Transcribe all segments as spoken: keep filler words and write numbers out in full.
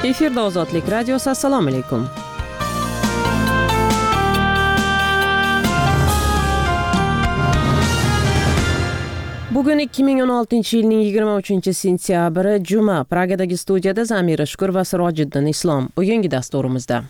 Efirda Ozodlik radiosi. Assalomu alaykum. Bugun ikki ming o'n oltinchi yilning yigirma uchinchi sentyabri juma. Pragadagi studiyada Zamira Shukur va Sirojiddin Islom. Bugungi dasturimizda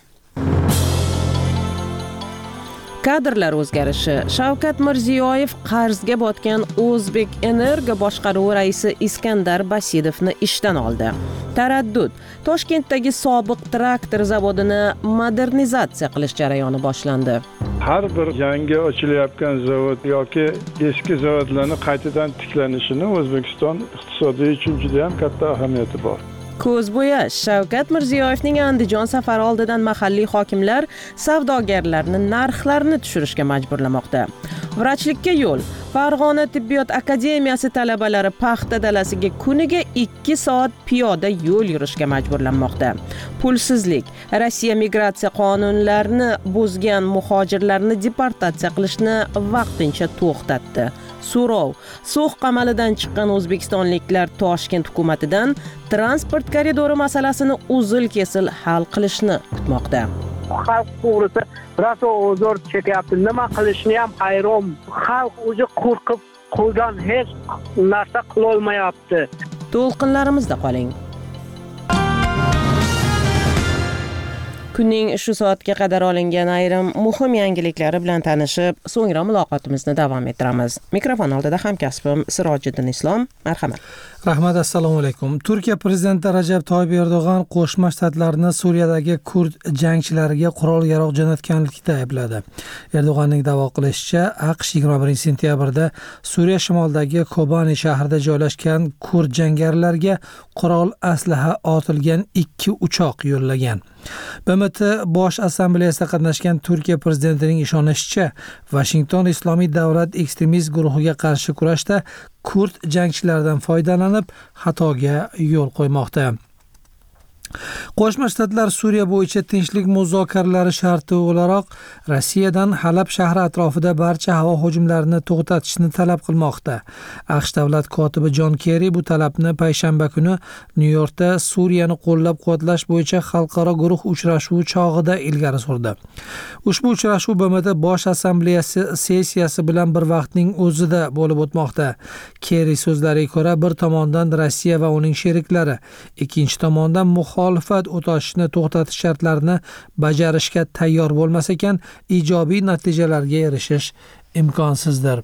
kadrlar o'zgarishi. Shavkat Mirziyoyev qarzga botgan O'zbek Energo boshqaruvi raisi Iskandar Basidovni ishdan oldi. Taraddud. Toshkentdagi sobiq traktor zavodini modernizatsiya qilish jarayoni boshlandi. Har bir yangi ochilayotgan zavod yoki eski zavodlarni qaytadan tiklanishini O'zbekiston iqtisodiy uchun juda ham katta ahamiyati bor. Ko'z bo'yash. Shavkat Mirziyoyevning Andijon safari oldidan mahalliy hokimlar savdogarlarni narxlarini tushirishga majburlamoqda. Vrachlikka yo'l. Farg'ona tibbiyot akademiyasi talabalari paxta dalasiga kuniga ikki soat piyoda yo'l yurishga majburlanmoqda. Pulsizlik. Rossiya migratsiya qonunlarini buzgan muhojirlarni deportatsiya qilishni vaqtincha to'xtatdi. So'rov. So'x qamalidan chiqqan o'zbekistonliklar Toshkent hukumatidan transport koridori masalasini uzil-kesil hal qilishni kutmoqda. Xalq to'g'risi raso o'zor chekyapti. Nima qilishni ham hayron. Xalq o'zi qo'rqib qo'ygan hech narsa qila olmayapti. To'lqinlarimizda qoling. Kunning shu soatga qadar olingan ayrim muhim yangiliklari bilan tanishib, so'ngra muloqotimizni davom ettiramiz. Mikrofon oldida hamkasbim Sirojiddin Islom. Marhamat. Rahmat, assalomu alaykum. Turkiya prezidenti Rajab Toyyib Erdo'g'an Qo'shma Shtatlarni Suriyadagi kurd jangchilariga qurol-yarog' jo'natganlikda aybladi. Erdo'g'anning da'vo qilishicha, AQSh yigirma birinchi sentyabrda Suriya shimolidagi Kobani shahrida joylashgan kurd jangarilarga qurol aslaha otilgan ikki uchoq yo'llagan. B M T Bosh Assambleyasida qatnashgan Turkiya prezidentining ishonishicha, Washington Islomiy davlat ekstremist guruhiga qarshi kurashda kurd jangchilaridan foydalanib, xatoga yo'l qo'ymoqda. Qo'shma Shtatlar Suriya bo'yicha tinchlik muzokaralari sharti o'laroq Rossiyadan Halab shahri atrofida barcha havo hujumlarini to'xtatishni talab qilmoqda. AQSh davlat kotibi Jon Kerri bu talabni payshanba kuni Nyu-Yorkda Suriyani qo'llab-quvvatlash bo'yicha xalqaro guruh uchrashuvi chog'ida ilgari surdi. Ushbu uchrashuv B M T Bosh Assambleyasi sessiyasi bilan bir vaqtning o'zida bo'lib o'tmoqda. Kerri so'zlariga ko'ra, bir tomondan Rossiya va uning sheriklari, ikkinchi tomondan muxolifat o'tashni to'xtatish shartlarini bajarishga tayyor bo'lmas ekan, ijobiy natijalarga erishish imkonsizdir.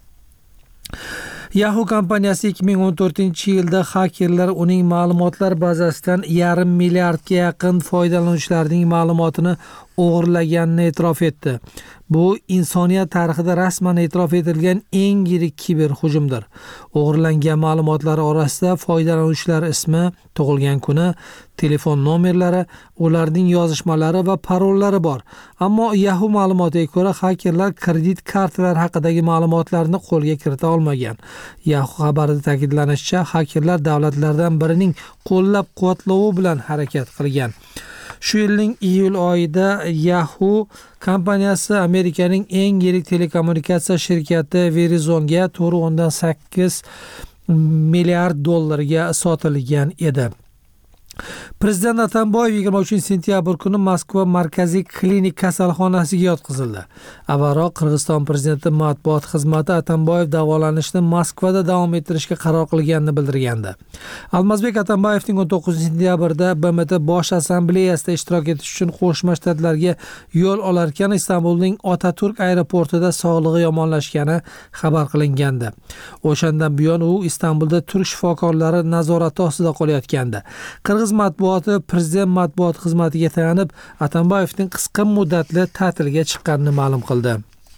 Yahoo kompaniyasi ikki ming o'n to'rtinchi yilda xakerlar uning ma'lumotlar bazasidan yarim milliardga yaqin foydalanuvchilarning ma'lumotini o'g'irlaganini e'tirof etdi. Bu insoniyat tarixida rasman e'tirof etilgan eng yirik kiber hujumdir. O'g'irlangan ma'lumotlar orasida foydalanuvchilar ismi, tug'ilgan kuni, telefon nomerlari, ularning yozishmalari va parollari bor. Ammo Yahoo ma'lumotiga ko'ra, xakerlar kredit kartalari haqidagi ma'lumotlarni qo'lga kirita olmagan. Yahoo xabarida ta'kidlanishicha, xakerlar davlatlardan birining qo'llab-quvvatlovi bilan harakat qilgan. Shu yilning iyul oyida Yahoo kompaniyasi Amerikaning eng yirik telekommunikatsiya shirkati Verizonga to'rt o'ndan sakkiz milliard dollarga sotilgan edi. Prezident Atamboyev yigirma uchinchi sentyabr kuni Moskva markaziy klinik kasalxonasiga yotqizildi. Avvalroq Qirg'iziston prezidenti matbuot xizmati Atamboyev davolanishni Moskvada davom ettirishga qaror qilganini bildirgandi. Almazbek Atamboyevning o'n to'qqizinchi sentyabrda B M T Bosh Assambleyasida ishtirok etish uchun Qo'shma Shtatlarga yo'l olarkan Istanbulning Otaturk aeroportida sog'lig'i yomonlashgani xabar qilingandi. O'shandan buyon u Istanbulda turk shifokorlari nazorati ostida qolayotgandi. Qirg'iz matbuoti prezident matbuot xizmatiga tayanib, Atamboyevning qisqa muddatli ta'tilga chiqqanini ma'lum qildi.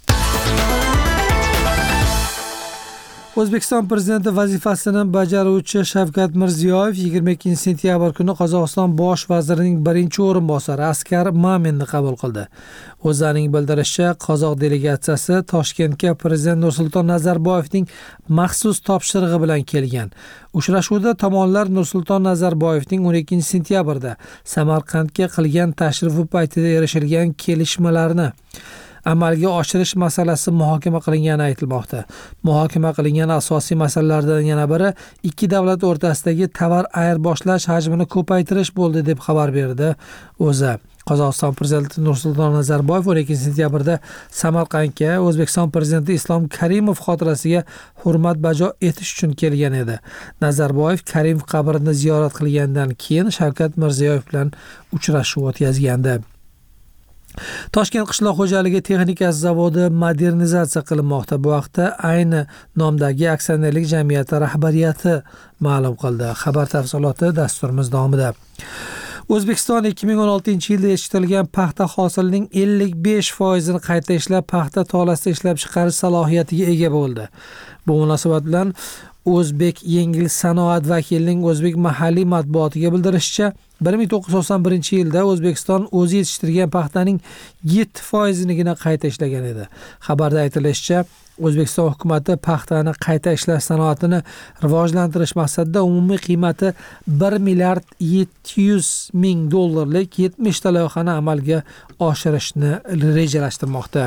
O'zbekiston prezidenti vazifasini bajaruvchi Shavkat Mirziyoyev yigirma ikkinchi sentyabr kuni Qozog'iston bosh vazirining birinchi o'rinbosari Askar Maminni qabul qildi. O'zining bildirishicha, qozoq delegatsiyasi Toshkentga prezident Nursulton Nazarboyevning maxsus topshirig'i bilan kelgan. Uchrashuvda tomonlar Nursulton Nazarboyevning o'n ikkinchi sentyabrda Samarqandga qilgan tashrifi paytida erishilgan kelishmalarni, amalga oshirish masalasi muhokama qilingani aytilmoqda. Muhokama qilingan asosiy masalalardan yana biri ikki davlat o'rtasidagi tovar ayirboshlash hajmini ko'paytirish bo'ldi deb xabar berdi O'zA. Qozog'iston prezidenti Nursulton Nazarboyev o'n ikkinchi sentyabrda Samarqandga O'zbekiston prezidenti Islom Karimov xotirasiga hurmat bajo etish uchun kelgan edi. Nazarboyev Karimov qabrini ziyorat qilgandan keyin Shavkat Mirziyoyev bilan uchrashuv o'tkazgandi. Toshkent qishloq xo'jaligi texnikasi zavodi modernizatsiya qilinmoqda. Bu haqda ayni nomdagi aksionerlik jamiyati rahbariyati ma'lum qildi. Xabar tafsiloti dasturimiz davomida. O'zbekiston ikki ming o'n oltinchi yilda yetishtirilgan paxta hosilining ellik besh foizini qayta ishlab, paxta tolasida ishlab chiqarish salohiyatiga ega bo'ldi. Bu munosabat bilan O'zbek yengil sanoat vakilining O'zbek mahalliy matbuotiga bildirishicha, bir ming to'qqiz yuz to'qson birinchi yilda O'zbekiston o'zi yetishtirgan paxtaning yetti foizinigina qayta ishlagan edi. Xabarda aytilishicha, O'zbekiston hukumati paxtani qayta ishlash sanoatini rivojlantirish maqsadida umumiy qiymati bir milliard yetti yuz ming dollarlik yetmish ta loyihani amalga oshirishni rejalashtirmoqda.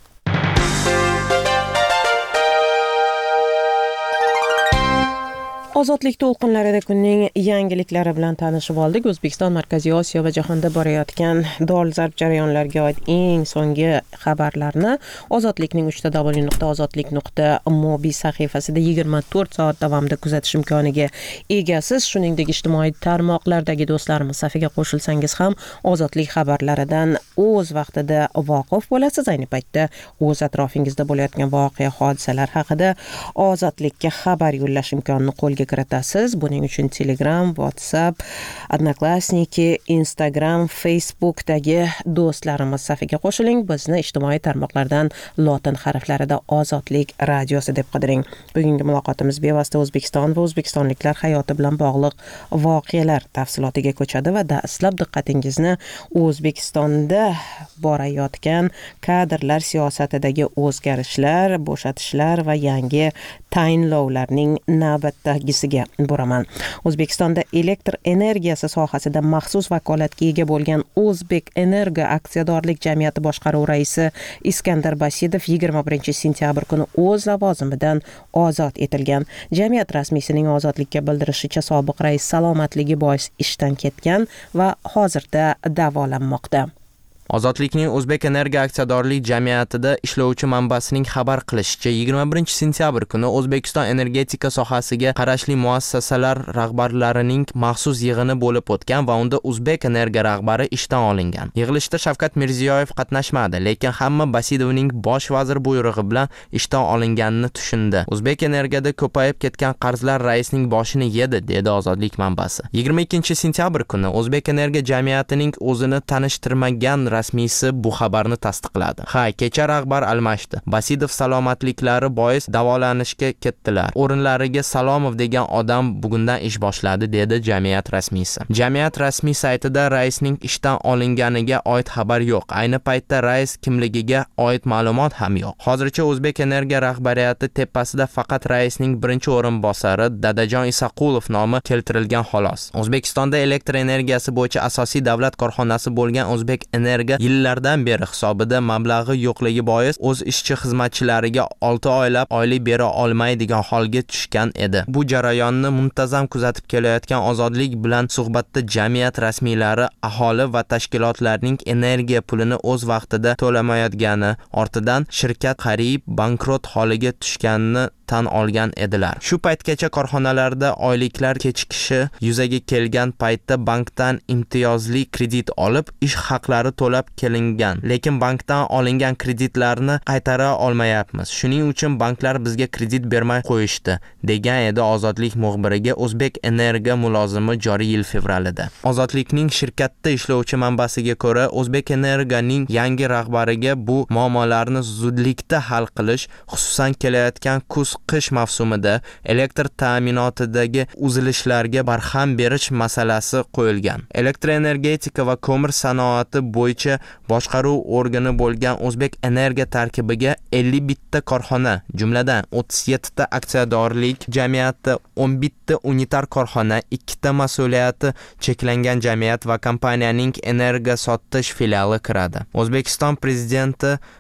Ozodlik to'lqinlarida kunning yangiliklari bilan tanishib oldik. O'zbekiston, Markaziy Osiyo va jahonda borayotgan dolzarb jarayonlarga oid eng so'nggi xabarlarni ozodlikning uch w nuqta ozodlik nuqta mobi sahifasida yigirma to'rt soat davomida kuzatish imkoniga egasiz. Shuningdek, ijtimoiy tarmoqlardagi do'stlarimiz safiga qo'shilsangiz ham ozodlik xabarlaridan o'z vaqtida voqif bo'lasiz. Ayni paytda o'z atrofingizda bo'layotgan voqea, hodisalar haqida ozodlikka xabar yo'llash imkonini qo'lga kiritasiz. Buning uchun Telegram, WhatsApp, Odnoklassniki, Instagram, Facebookdagi do'stlarimiz safiga qo'shiling. Bizni ijtimoiy tarmoqlardan lotin harflarida Ozodlik radiosi deb qidiring. Bugungi muloqotimiz bevosita O'zbekiston va o'zbekistonliklar hayoti bilan bog'liq voqealar tafsilotiga ko'chadi va dastlab diqqatingizni O'zbekistonda borayotgan kadrlar siyosatidagi o'zgarishlar, bo'shatishlar va yangi tayinlovlarning navbatdagisiga buraman. O'zbekistonda elektr energiyasi sohasida maxsus vakolatga ega bo'lgan O'zbek Energo aksiyadorlik jamiyati boshqaruv raisi Iskandar Basidov yigirma birinchi sentyabr kuni o'z lavozimidan ozod etilgan. Jamiyat rasmiysining ozodlikka bildirishicha, sobiq rais salomatligi bois ishdan ketgan va hozirda davolanmoqda. Ozodlikning O'zbek Energo aksiyadorlik jamiyatida ishlovchi manbasining xabar qilishicha, yigirma birinchi sentyabr kuni O'zbekiston energetika sohasiga qarashli muassasalar rahbarlarining maxsus yig'ini bo'lib o'tgan va unda O'zbek Energo rahbari ishdan olingan. Yig'ilishda Shavkat Mirziyoyev qatnashmadi, lekin hamma Basidovning bosh vazir buyrug'i bilan ishdan olinganini tushundi. O'zbek Energoda ko'payib ketgan qarzlar raisning boshini yedi, dedi Ozodlik manbasi. yigirma ikkinchi sentyabr kuni O'zbek Energo jamiyatining o'zini tanishtirmagan rasmiysi bu xabarni tasdiqladi. Ha, kecha rahbar almashdi. Basidov salomatliklari bois davolanishga ketdilar. O'rinlariga Salomov degan odam bugundan ish boshladi, dedi jamiyat rasmiysi. Jamiyat rasmiy saytida raisning ishdan olinganiga oid xabar yo'q. Ayni paytda rais kimligiga oid ma'lumot ham yo'q. Hozircha O'zbek Energo rahbariyati tepasida faqat raisning birinchi o'rinbosari Dadajon Isaqulov nomi keltirilgan xolos. O'zbekistonda elektr energiyasi bo'yicha asosiy davlat korxonasi bo'lgan O'zbek Energo yillardan beri hisobida mablag'i yo'qligi bois o'z ishchi xizmatchilariga olti oylab oylik bera olmaydigan holga tushgan edi. Bu jarayonni muntazam kuzatib kelayotgan Ozodlik bilan suhbatda jamiyat rasmiylari aholi va tashkilotlarning energiya pulini o'z vaqtida to'lamayotgani ortidan shirkat qariyb bankrot holiga tushganini tan olgan edilar. Shu paytgacha korxonalarda oyliklar kechikishi yuzaga kelgan paytda bankdan imtiyozli kredit olib, ish haqlari to'lab kelingan. Lekin bankdan olingan kreditlarni qaytara olmayapmiz. Shuning uchun banklar bizga kredit bermay qo'yishdi, degan edi Ozodlik muxbiriga O'zbek Energo mulozimi joriy yil fevralida. Ozodlikning shirkatda ishlovchi manbasiga ko'ra, O'zbek Energoning yangi rahbariga bu muammolarni zudlikda hal qilish, xususan kelayotgan kuz qish mavsumida elektr ta'minotidagi uzilishlarga barham berish masalasi qo'yilgan. Elektroenergetika va ko'mir sanoati bo'yicha boshqaruv organi bo'lgan O'zbek Energo tarkibiga ellik bitta korxona, jumladan o'ttiz yetti ta aksiyadorlik jamiyati, o'n bitta unitar korxona, ikkita mas'uliyati cheklangan jamiyat va kompaniyaning energo sotish filiali kiradi. O'zbekiston prezidenti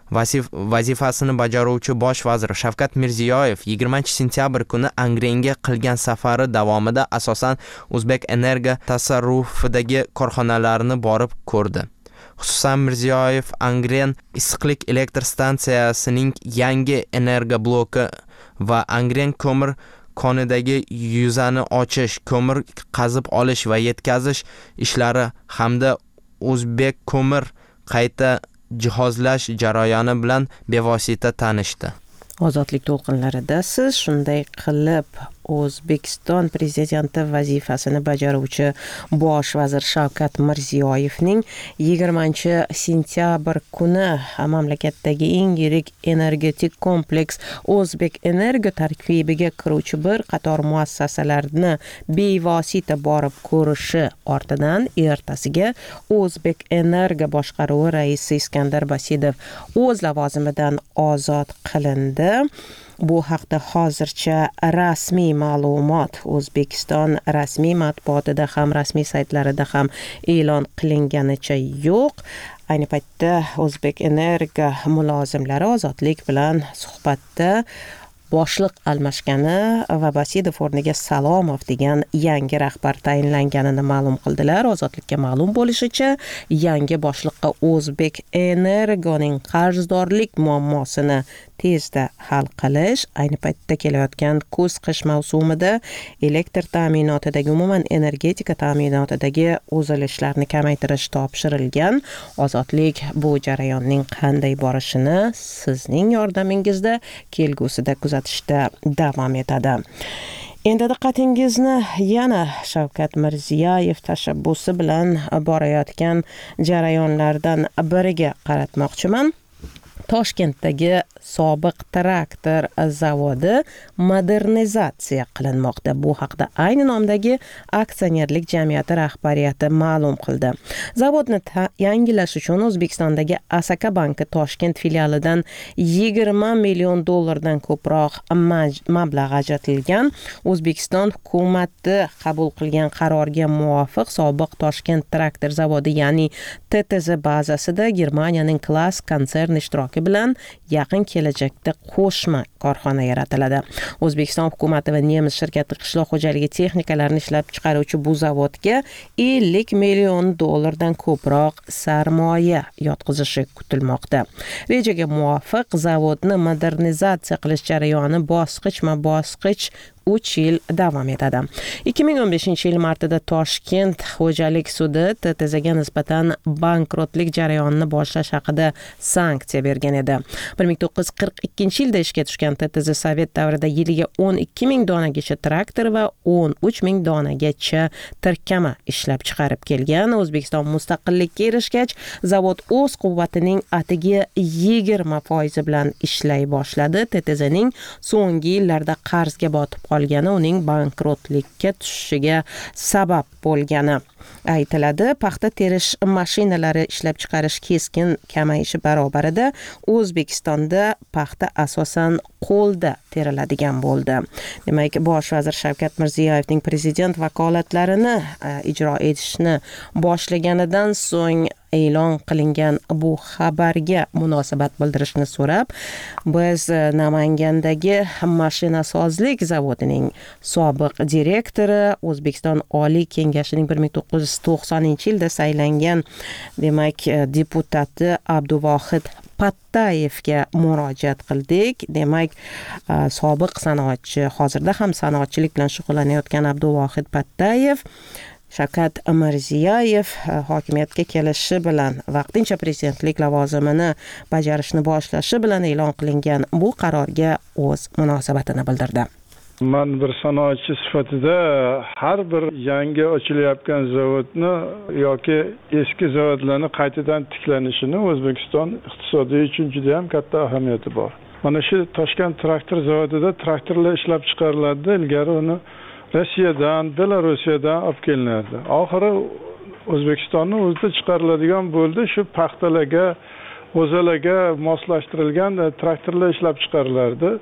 Vasif, vazifasini bajaruvchi bosh vazir Shavkat Mirziyoyev yigirmanchi sentyabr kuni Angrenga qilgan safari davomida asosan O'zbek Energo tasarrufidagi korxonalarni borib ko'rdi. Xususan Mirziyoyev Angren issiqlik elektr stansiyasining yangi energo bloki va Angren ko'mir konidagi yuzani ochish, ko'mir qazib olish va yetkazish ishlari hamda O'zbek ko'mir qayta jihozlash jarayoni bilan bevosita tanishdi. Ozodlik to'lqinlarida siz shunday qilib O'zbekiston prezidenti vazifasini bajaruvchi bosh vazir Shavkat Mirziyoyevning yigirmanchi sentyabr kuni mamlakatdagi eng yirik energetik kompleks O'zbek Energo tarkibiga kiruvchi bir qator muassasalarni bevosita borib ko'rishi ortidan ertasiga O'zbek Energo boshqaruvi raisi Iskandar Basidov o'z lavozimidan ozod qilindi. Bu haqda hozircha rasmiy ma'lumot O'zbekiston rasmiy matbuotida ham rasmiy saytlarida ham e'lon qilinganicha yo'q. Ayni paytda O'zbek Energo mulozimlari ozodlik bilan suhbatda boshliq almashgani va Basidov o'rniga Salomov degan yangi rahbar tayinlanganini ma'lum qildilar. Ozodlikka ma'lum bo'lishicha, yangi boshliqqa O'zbek Energoning qarzdorlik muammosini tezda hal qilish, ayni paytda kelayotgan kuz-qish mavsumida elektr ta'minotidagi, umuman energetika ta'minotidagi uzilishlarni kamaytirish topshirilgan. Ozodlik bu jarayonning qanday borishini sizning yordamingizda kelgusida kuzatishda davom etadi. Endi diqqatingizni yana Shavkat Mirziyoyev tashabbusi bilan borayotgan jarayonlardan biriga qaratmoqchiman. Toshkentdagi sobiq traktor zavodi modernizatsiya qilinmoqda. Bu haqda ayni nomdagi aksionerlik jamiyati rahbariyati ma'lum qildi. Zavodni yangilash uchun O'zbekistondagi Asaka banki Toshkent filialidan yigirma million dollardan ko'proq mablag' ajratilgan. O'zbekiston hukumati qabul qilgan qarorga muvofiq sobiq Toshkent traktor zavodi, ya'ni T T Z bazasida Germaniyaning Klass konserni ishtiroki bilan yaqin kelajakda qo'shma korxona yaratiladi. O'zbekiston hukumati va nemis shirkati qishloq xo'jaligi texnikalarini ishlab chiqaruvchi bu zavodga ellik million dollardan ko'proq sarmoya yotqizishi kutilmoqda. Rejaga muvofiq zavodni modernizatsiya qilish jarayoni bosqichma-bosqich uch yil davom etadi. ikki ming o'n beshinchi yil martida Toshkent xo'jalik sudi T T Zga nisbatan bankrotlik jarayonini boshlash haqida sanksiya bergan edi. bir ming to'qqiz yuz qirq ikkinchi yilda ishga tushgan T T Z Sovet davrida yiliga o'n ikki ming donagacha traktor va o'n uch ming donagacha tirkama ishlab chiqarib kelgan. O'zbekiston mustaqillikka erishgach, zavod o'z quvvatining atigi yigirma foiz bilan ishlay boshladi. T T Zning so'nggi yillarda qarzga botib qolgani uning bankrotlikka tushishiga sabab bo'lgani aytiladi. Paxta terish mashinalari ishlab chiqarish keskin kamayishi barobarida O'zbekistonda paxta asosan qo'lda teriladigan bo'ldi. Demak, bosh vazir Shavkat Mirziyoyevning prezident vakolatlarini ijro etishni boshlaganidan so'ng e'lon qilingan bu xabarga munosabat bildirishni so'rab, biz Namangandagi mashinasozlik zavodining sobiq direktori, O'zbekiston Oliy Kengashining bir ming to'qqiz yuz to'qsoninchi yilda saylangan, demak, deputati Abduvohid Pattayevga murojaat qildik. Demak, sobiq sanoatchi, hozirda ham sanoatchilik bilan shug'ullanayotgan Abduvohid Pattayev Shavkat Mirziyoyev hokimiyatga kelishi bilan vaqtincha prezidentlik lavozimini bajarishni boshlashi bilan e'lon qilingan bu qarorga o'z munosabatini bildirdi. Man bir sanoatchi sifatida har bir yangi ochilayotgan zavodni yoki eski zavodlarni qaytadan tiklanishini O'zbekiston iqtisodiy uchun juda ham katta ahamiyati bor. Mana shu Toshkent traktor zavodida traktorlar ishlab chiqariladi. Ilgari uni Rossiyadan, Belorussiyadan olib kelinardi. Oxiri O'zbekistonning o'zida chiqariladigan bo'ldi. Shu paxtalarga, o'zalarga moslashtirilgan traktorlar ishlab chiqarilardi.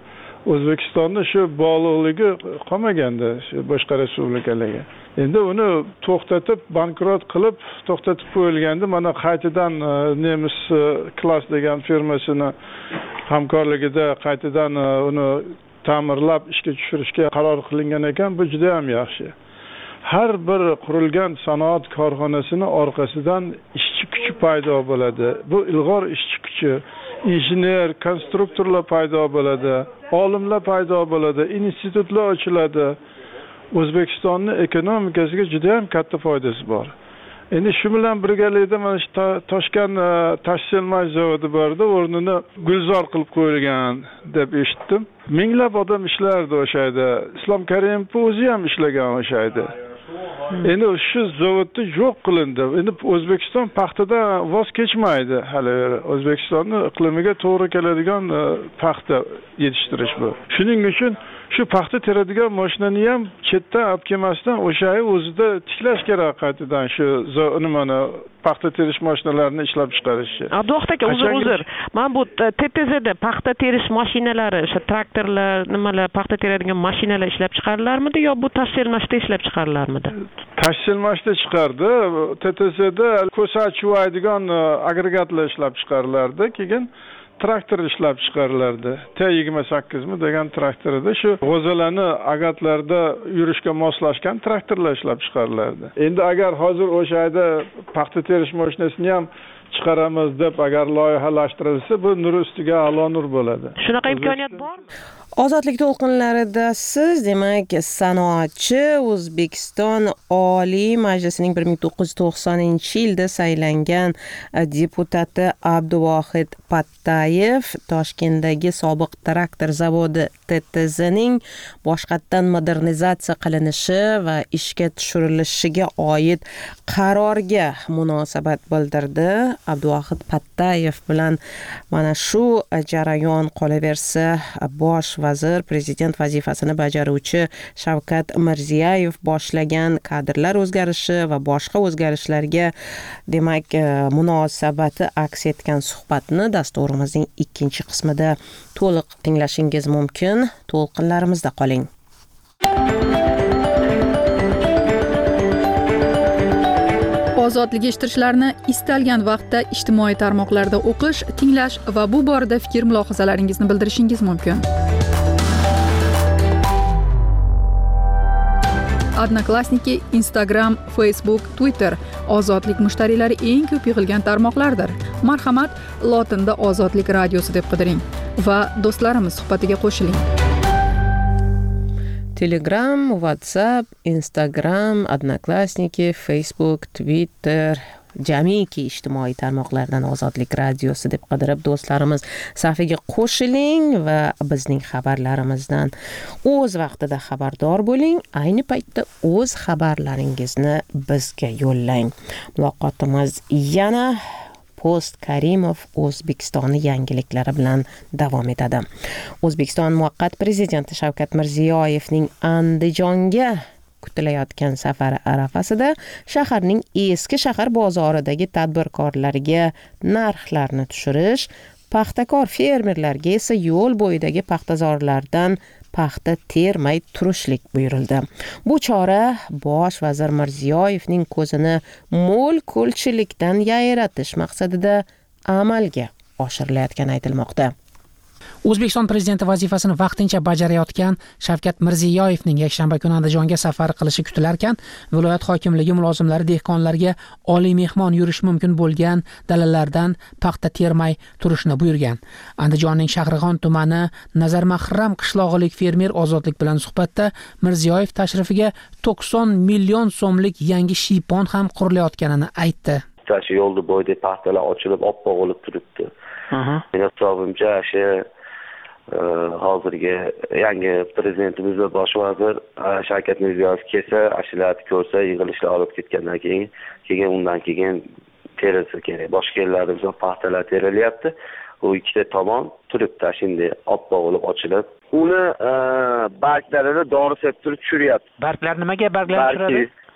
O'zbekistonda shu bog'liqligi qolmaganda shu boshqa respublikalarga. Endi uni to'xtatib, bankrot qilib, to'xtatib qo'yilganda mana qaytadan Nemis Klass degan firmasini hamkorligida qaytadan uni ta'mirlab ishga tushirishga qaror qilingan ekan. Bu juda ham yaxshi. Har bir qurilgan sanoat korxonasining orqasidan ishchi kuchi paydo bo'ladi. Bu ilg'or ishchi kuchi, injener, konstruktorlar paydo bo'ladi, olimlar paydo bo'ladi, institutlar ochiladi. O'zbekistonning ekonomikasiga juda ham katta foydasi bor. Endi shu bilan birgalikda mana shu Toshkent tashselmaj zavodi borda, o'rnini gulzor qilib qo'yilgan deb eshitdim. Minglab odam ishlardi o'sha yerda. Islom Karimov o'zi ham ishlagan o'sha yerda. Endi shu zavodni yo'q qilindi. Endi O'zbekiston paxtadan voz kechmaydi hali. O'zbekistonning iqlimiga to'g'ri keladigan paxta yetishtirish bu. Shuning uchun shu paxta teradigan mashinani ham chetdan olib kelmasdan o'sha o'zida tiklash kerak qaytadan shu nimani paxta terish mashinalarini ishlab chiqarishni. Abduvohid aka, uzr uzr. Men bu T T Zda paxta terish mashinalari, o'sha traktorlar, nimalar paxta teradigan mashinalar ishlab chiqarilarmidi yo bu tashselmashda ishlab chiqarilarmidi? Tashselmashda chiqardi. T T Zda ko'sa chuvaydigan agregatlar ishlab chiqarilardi. Keyin traktor ishlab chiqarilardi. T yigirma sakkiz mi degan traktorida shu g'o'zalarni agatlarda yurishga moslashgan traktorlar ishlab chiqarilardi. Endi agar hozir o'sha yerda paxta terish mashinasini ham chiqaramiz deb agar loyihalashtirilsa, bu nur ustiga a'lo nur bo'ladi. Shunaqa imkoniyat bormi? Ozodlik to'lqinlarida siz, demak, sanoatchi O'zbekiston Oliy Majlisining bir ming to'qqiz yuz to'qsoninchi yilda saylangan deputati Abduvohid Pattayev Toshkentdagi sobiq traktor zavodi T T Zning boshqatdan modernizatsiya qilinishi va ishga tushirilishiga oid qarorga munosabat bildirdi. Abduvohid Pattayev bilan mana shu jarayon qolaversa, bosh vazir, prezident vazifasini bajaruvchi Shavkat Mirziyoyev boshlagan kadrlar o'zgarishi va boshqa o'zgarishlarga demak munosabati aks etgan suhbatni dasturimizning ikkinchi qismida to'liq tinglashingiz mumkin. To'lqinlarimizda qoling. Ozodlik eshittirishlarini istalgan vaqtda ijtimoiy tarmoqlarda o'qish, tinglash va bu borada fikr-mulohazalaringizni bildirishingiz mumkin. Odnoklassniki, Instagram, Facebook, Twitter ozodlik mushtariylari eng ko'p yig'ilgan tarmoqlardir. Marhamat, lotinda Ozodlik radiosi deb qidiring va do'stlarimiz suhbatiga qo'shiling. Telegram, WhatsApp, Instagram, Odnoklassniki, Facebook, Twitter, jamiki ijtimoiy tarmoqlardan Ozodlik radiosi deb qidirib do'stlarimiz safiga qo'shiling va bizning xabarlarimizdan o'z vaqtida xabardor bo'ling. Ayni paytda o'z xabarlaringizni bizga yo'llang. Muloqotimiz yana Post Karimov O'zbekistonni yangiliklari bilan davom etadi. O'zbekiston muvaqqat prezidenti Shavkat Mirziyoyevning Andijonga kutilayotgan safari arafasida shaharning eski shahar bozoridagi tadbirkorlarga narxlarni tushirish, paxtakor fermerlarga esa yo'l bo'yidagi paxtazorlardan paxta termay turishlik buyurildi. Bu chora bosh vazir Mirziyoyevning ko'zini mo'l ko'lchilikdan yayratish maqsadida amalga oshirilayotgani aytilmoqda. O'zbekiston prezidenti vazifasini vaqtincha bajarayotgan Shavkat Mirziyoyevning yakshanba kuni Andijonga safar qilishi kutilarkan, viloyat hokimligi mulozimlari dehqonlarga oliy mehmon yurish mumkin bo'lgan dalalardan paxta termay turishni buyurgan. Andijonning Shahrixon tumani Nazarmahram qishlog'ilik fermer Ozodlik bilan suhbatda Mirziyoyev tashrifiga to'qson million so'mlik yangi shiypon ham qurilayotganini aytdi. Shu yo'lda bo'yida paxtalar ochilib, oppoq bo'lib turibdi. Meni hisobimcha shu hozirgi yangi prezidentimiz va bosh vazir Shavkat Mirziyoyev kelsa, ashulani ko'rsa, yig'ilishlar olib ketgandan keyin, keyin undan keyin terilsa kerak. Boshqa yerlarimizda paxtalar terilyapti. U ikkita tomon turibdi, shunday oppoq bo'lib ochilib. Uni barglarini dori sepib turib tushiryapti. Barglar nimaga barglar tushiradi?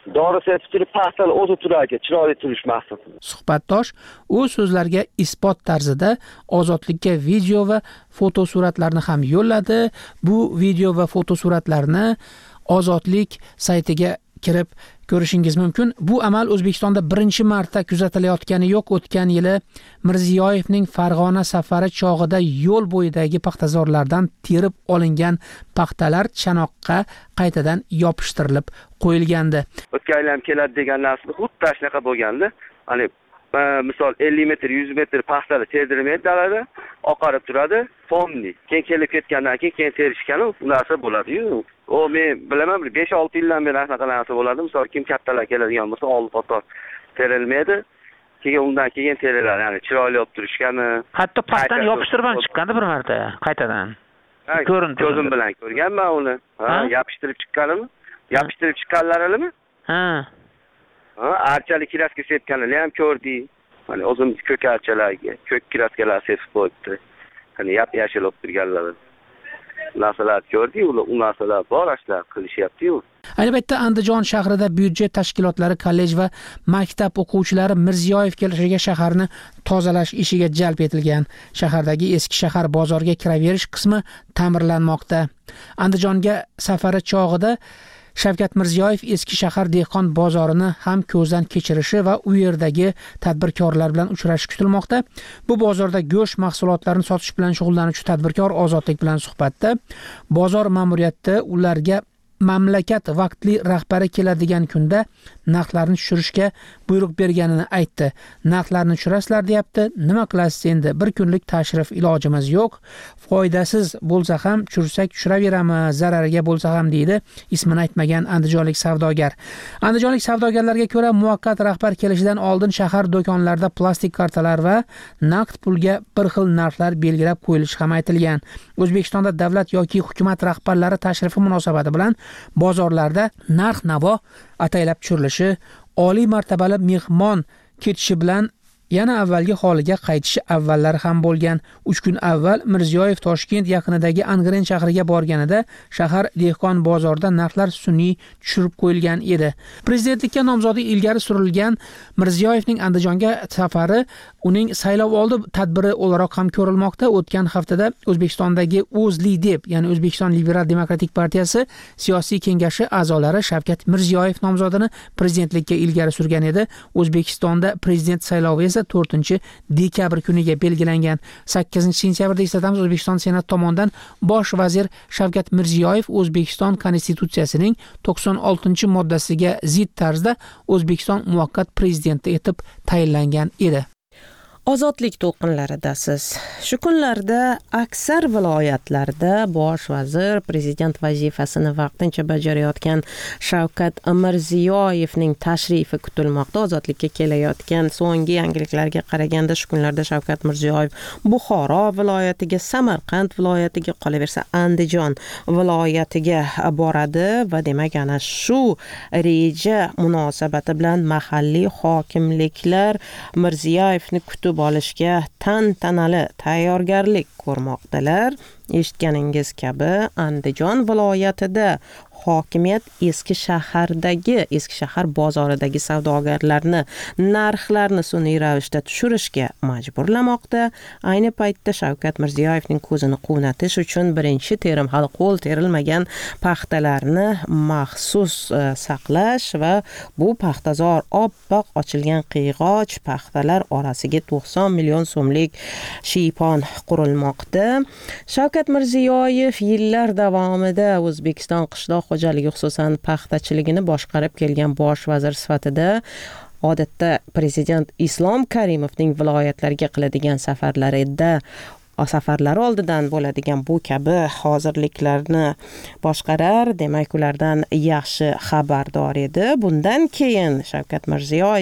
dori sepib turib paxtalar o'zi turar ekan, chiroyli turish maqsadida. Suhbatdosh u so'zlarga isbot tarzida Ozodlikka video va fotosuratlarni ham yo'lladi. Bu video va fotosuratlarni Ozodlik saytiga kirib ko'rishingiz mumkin. Bu amal O'zbekistonda birinchi marta kuzatilayotgani yo'q. O'tgan yili Mirziyoyevning Farg'ona safari chog'ida yo'l bo'yidagi paxtazorlardan terib olingan paxtalar chanoqqa qaytadan yopishtirilib qo'yilgandi. O'tgan yil ham keladi degan narsa xuddi shunaqa bo'lgandi. Hani misol ellik metr, yuz metr paxtalar terdirmaydi dalada, oqarib turadi, fomli. Keyin kelib ketgandan keyin keyin terishgan u narsa bo'ladi-yu. O men bilaman bir besh olti yildan beri shunaqa narsa bo'ladi. Misol kim kattalar keladigan bo'lsa, oldi qator terilmaydi. Keyin undan keyin terilar, ya'ni chiroyli olib turishgani. Hatto paxtani yopishtirib ham chiqqandi bir marta qaytadan. Ko'rin ko'zim bilan ko'rganman uni. Ha, yopishtirib chiqqanimi? Yopishtirib chiqqanlarini? Ha. Ha, archalik kraska sepganini ham ko'rdik. Hani o'zimiz ko'k archalarga, ko'k kraskalar sepib qo'yibdi. Hani yap-yashil olib turganlar. Narsalar ko'rdik, u narsalar bor, ashlar qilishyapti-yu. Ayni paytda Andijon shahrida byudjet tashkilotlari, kollej va maktab o'quvchilari Mirziyoyev kelishiga shaharni tozalash ishiga jalb etilgan. Shahardagi eski shahar bozoriga kiraverish qismi ta'mirlanmoqda. Andijonga safari chog'ida Shavkat Mirziyoyev eski shahar dehqon bozorini ham ko'zdan kechirishi va u yerdagi tadbirkorlar bilan uchrashish kutilmoqda. Bu bozorda go'sht mahsulotlarini sotish bilan shug'ullanuvchi tadbirkor Ozodlik bilan suhbatda bozor ma'muriyati ularga mamlakat vaqtli rahbari keladigan kunda narxlarni tushirishga buyruq berganini aytdi. Narxlarni tushirasizlar deyapti. Nima qilasiz endi? Bir kunlik tashrif ilojimiz yo'q. Foydasiz bo'lsa ham tushirsak tushiraveramiz, zarariga bo'lsa ham deydi ismini aytmagan andijonlik savdogar. Andijonlik savdogarlarga ko'ra muvaqqat rahbar kelishidan oldin shahar do'konlarida plastik kartalar va naqd pulga bir xil narxlar belgilab qo'yilishi ham aytilgan. O'zbekistonda davlat yoki hukumat rahbarlari tashrifi munosabati bilan bozorlarda narx-navo ataylab tushirilishi, oliy martabali mehmon ketishi bilan yana avvalgi holiga qaytishi avvallari ham bo'lgan. uch kun avval Mirziyoyev Toshkent yaqinidagi Angren shahriga borganida shahar dehqon bozorida narxlar sun'iy tushirib qo'yilgan edi. Prezidentlikka nomzodi ilgari surilgan Mirziyoyevning Andijonga safari uning saylovoldi tadbiri o'laroq ham ko'rilmoqda. O'tgan haftada O'zbekistondagi O'zLiDep, ya'ni O'zbekiston Liberal Demokratik partiyasi siyosiy kengashi a'zolari Shavkat Mirziyoyev nomzodini prezidentlikka ilgari surgan edi. O'zbekistonda prezident saylovi esa to'rtinchi dekabr kuniga belgilangan. sakkizinchi sentyabrda eslatamiz, O'zbekiston Senat tomonidan bosh vazir Shavkat Mirziyoyev O'zbekiston Konstitutsiyasining to'qson oltinchi moddasiga zid tarzda O'zbekiston muvaqqat prezidenti etib tayinlangan edi. Ozodlik to'lqinlaridasiz. Shu kunlarda aksar viloyatlarda bosh vazir prezident vazifasini vaqtincha bajarayotgan Shavkat Mirziyoyevning tashrifi kutilmoqda. Ozodlikka kelayotgan so'nggi yangiliklarga qaraganda shu kunlarda Shavkat Mirziyoyev Buxoro viloyatiga, Samarqand viloyatiga, qolaversa Andijon viloyatiga boradi va demak ana shu reja munosabati bilan mahalliy hokimliklar Mirziyoyevni kutib olishga tantanali tayyorgarlik ko'rmoqdalar. Eshitganingiz kabi Andijon viloyatida hokimiyat eski shahardagi, eski shahar bozoridagi savdogarlarni narxlarni sun'iy ravishda tushirishga majburlamoqda. Ayni paytda Shavkat Mirziyoyevning ko'zini quvnatish uchun birinchi terim, hali qo'l terilmagan paxtalarni maxsus uh, saqlash va bu paxtazor oppoq ochilgan qiyg'och paxtalar orasiga to'qson million so'mlik shiypon qurilmoqda. Shavkat Mirziyoyev yillar davomida O'zbekiston qishloq xo'jaligi, xususan paxtachiligini boshqarib kelgan bosh vazir sifatida odatda prezident Islom Karimovning viloyatlarga qiladigan safarlarida safarlari oldidan bo'ladigan bu kabi hozirliklarni boshqarar, demak ulardan yaxshi xabardor edi. Bundan keyin Shavkat Mirziyoyev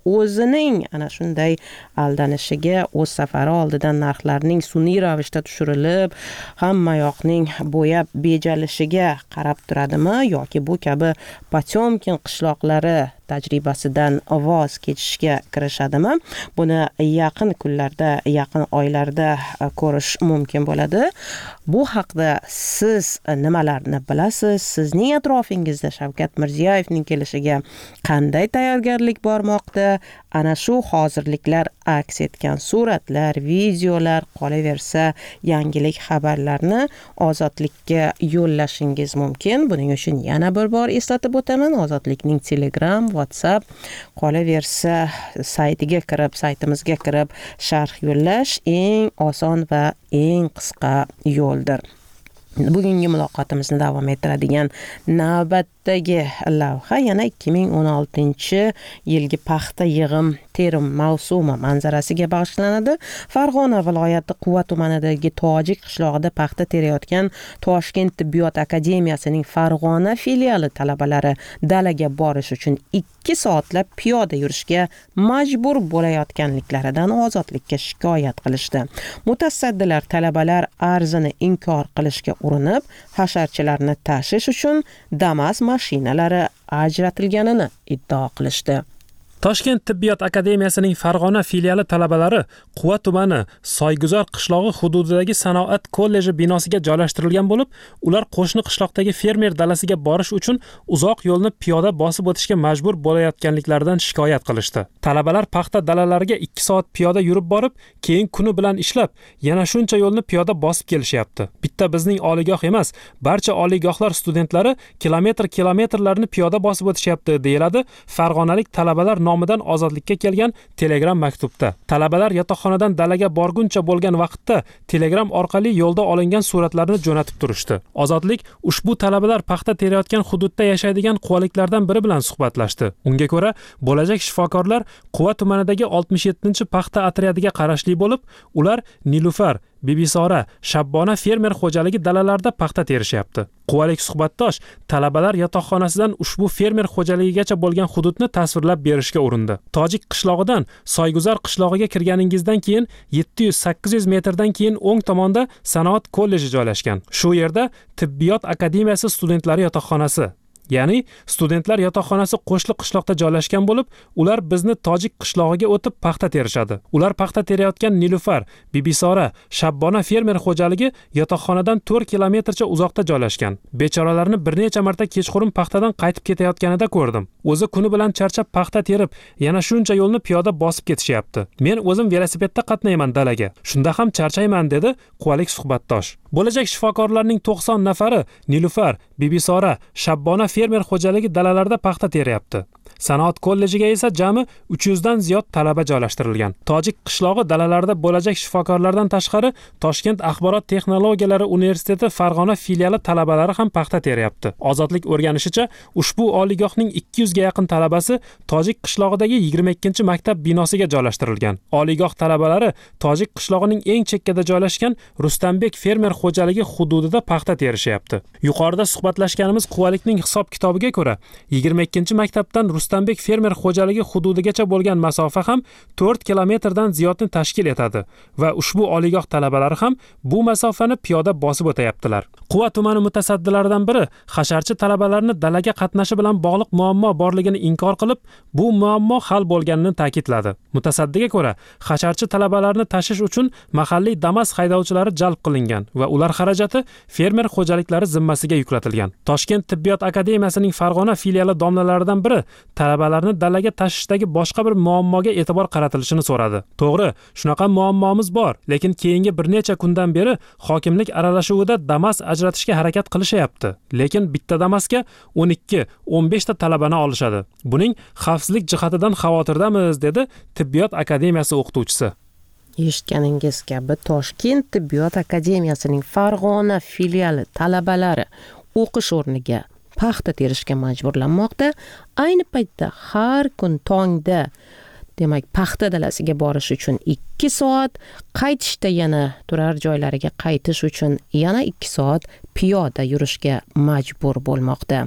o'zining ana shunday aldanishiga, o'z safari oldidan narxlarning sun'iy ravishda tushirilib, hamma yoqning bo'yab bejalishiga qarab turadimi yoki bu kabi Potemkin qishloqlari tajribasidan voz kechishga kirishadimi? Buni yaqin kunlarda, yaqin oylarda ko'rish mumkin bo'ladi. Bu haqda siz nimalarni bilasiz? Sizning atrofingizda Shavkat Mirziyoyevning kelishiga qanday tayyorgarlik bormoqda? Ana shu hozirliklar aks etgan suratlar, videolar, qolaversa yangilik xabarlarni Ozodlikka yo'llashingiz mumkin. Buning uchun yana bir bor eslatib o'taman, Ozodlikning Telegram, WhatsApp, qolaversa saytiga kirib, saytimizga kirib sharh yo'llash eng oson va eng qisqa yo'ldir. Bugungi muloqotimizni davom ettiradigan navbatdagi lavha yana ikki ming o'n oltinchi yilgi paxta yig'im terim mavsumi manzarasiga bag'ishlanadi. Farg'ona viloyati Quva tumanidagi Tojik qishlog'ida paxta terayotgan Toshkent tibbiyot akademiyasining Farg'ona filiali talabalari dalaga borish uchun ikki soatlab piyoda yurishga majbur bo'layotganliklaridan Ozodlikka shikoyat qilishdi. Mutasaddilar talabalar arzini inkor qilishga urinib, hasharchilarni tashish uchun Damas mashinalari ajratilganini iddao qilishdi. Toshkent tibbiyot akademiyasining Farg'ona filiali talabalari Quva tumani Soyguzor qishlog'i hududidagi sanoat kolleji binosiga joylashtirilgan bo'lib, ular qo'shni qishloqdagi fermer dalasiga borish uchun uzoq yo'lni piyoda bosib o'tishga majbur bo'layotganliklaridan shikoyat qilishdi. Talabalar paxta dalalariga ikki soat piyoda yurib borib, keyin kuni bilan ishlab, yana shuncha yo'lni piyoda bosib kelishyapti. Bitta bizning oliygoh emas, barcha oliygohlar studentlari kilometr-kilometrlarni piyoda bosib o'tishyapti, deyiladi Farg'onalik talabalar nomidan Ozodlikka kelgan Telegram maktubda. Talabalar yotoqxonadan dalaga borguncha bo'lgan vaqtda Telegram orqali yo'lda olingan suratlarni jo'natib turishdi. Ozodlik ushbu talabalar paxta terayotgan hududda yashaydigan quvaliklardan biri bilan suhbatlashdi. Unga ko'ra, bo'lajak shifokorlar Quva tumanidagi oltmish yettinchi paxta otryadiga qarashli bo'lib, ular Nilufar, Bibisora, Shabbona fermer xo'jaligi dalalarida paxta terishyapti. Quvalik suhbatdosh talabalar yotoqxonasidan ushbu fermer xo'jaligigacha bo'lgan hududni tasvirlab berishga urindi. Tojik qishlog'idan Soyguzar qishlog'iga kirganingizdan keyin yetti yuz sakkiz yuz metrdan keyin o'ng tomonda sanoat kolleji joylashgan. Shu yerda tibbiyot akademiyasi studentlari yotoqxonasi, ya'ni studentlar yotoqxonasi qo'shli qishloqda joylashgan bo'lib, ular bizni Tojik qishlog'iga o'tib paxta terishadi. Ular paxta terayotgan Nilufar, Bibisora, Shabbona fermer xo'jaligi yotoqxonadan to'rt kilometrcha uzoqda joylashgan. Bechoralarni bir necha marta kechqurun paxtadan qaytib ketayotganida ko'rdim. O'zi kuni bilan charchab paxta terib, yana shuncha yo'lni piyoda bosib ketishyapti. Men o'zim velosipedda qatnayman dalaga. Shunda ham charchayman, dedi quvalik suhbatdosh. Bo'lajak shifokorlarning to'qson nafari Nilufar, Bibisora, Shabbona fermer xo'jaligi dalalarida paxta teryapti. Sanoat kollejiga esa jami uch yuz dan ziyod talaba joylashtirilgan. Tojik qishlog'i dalalarida bo'lajak shifokorlardan tashqari Toshkent axborot texnologiyalari universiteti Farg'ona filiali talabalari ham paxta teryapti. Ozodlik o'rganishicha, ushbu oliygohning ikki yuz ga yaqin talabasi Tojik qishlog'idagi yigirma ikkinchi maktab binosiga joylashtirilgan. Oliygoh talabalari Tojik qishlog'ining eng chekkada joylashgan Rustambek fermer xo'jaligi hududida paxta terishyapti. Yuqorida suhbatlashganimiz quvalikning hisob kitobiga ko'ra, yigirma ikkinchi maktabdan Rustambek fermer xo'jaligi hududigacha bo'lgan masofa ham to'rt kilometrdan ziyodni tashkil etadi va ushbu oliygoh talabalari ham bu masofani piyoda bosib o'tayaptilar. Quva tumani mutasaddilaridan biri hasharchi talabalarni dalaga qatnashi bilan bog'liq muammo borligini inkor qilib, bu muammo hal bo'lganini ta'kidladi. Mutasaddiga ko'ra, hasharchi talabalarni tashish uchun mahalliy Damas haydovchilari jalb qilingan va ular xarajati fermer xo'jaliklari zimmasiga yuklatilgan. Toshkent tibbiyot akademiyasining Farg'ona filiali domlalaridan biri talabalarni dalaga tashishdagi boshqa bir muammoga e'tibor qaratilishini so'radi. To'g'ri, shunaqa muammomiz bor, lekin keyingi bir necha kundan beri hokimlik aralashuvida Damas ajratishga harakat qilishyapti. Lekin bitta Damasga o'n ikki o'n besh ta talabani olishadi. Buning xavfsizlik jihatidan xavotirdamiz, dedi tibbiyot akademiyasi o'qituvchisi. Eshitganingiz kabi Toshkent tibbiyot akademiyasining Farg'ona filiali talabalari o'qish o'rniga paxta terishga majburlanmoqda. Ayni paytda har kun tongda, demak, paxta dalasiga borish uchun ikki soat, qaytishda yana turar joylariga qaytish uchun yana ikki soat piyoda yurishga majbur bo'lmoqda.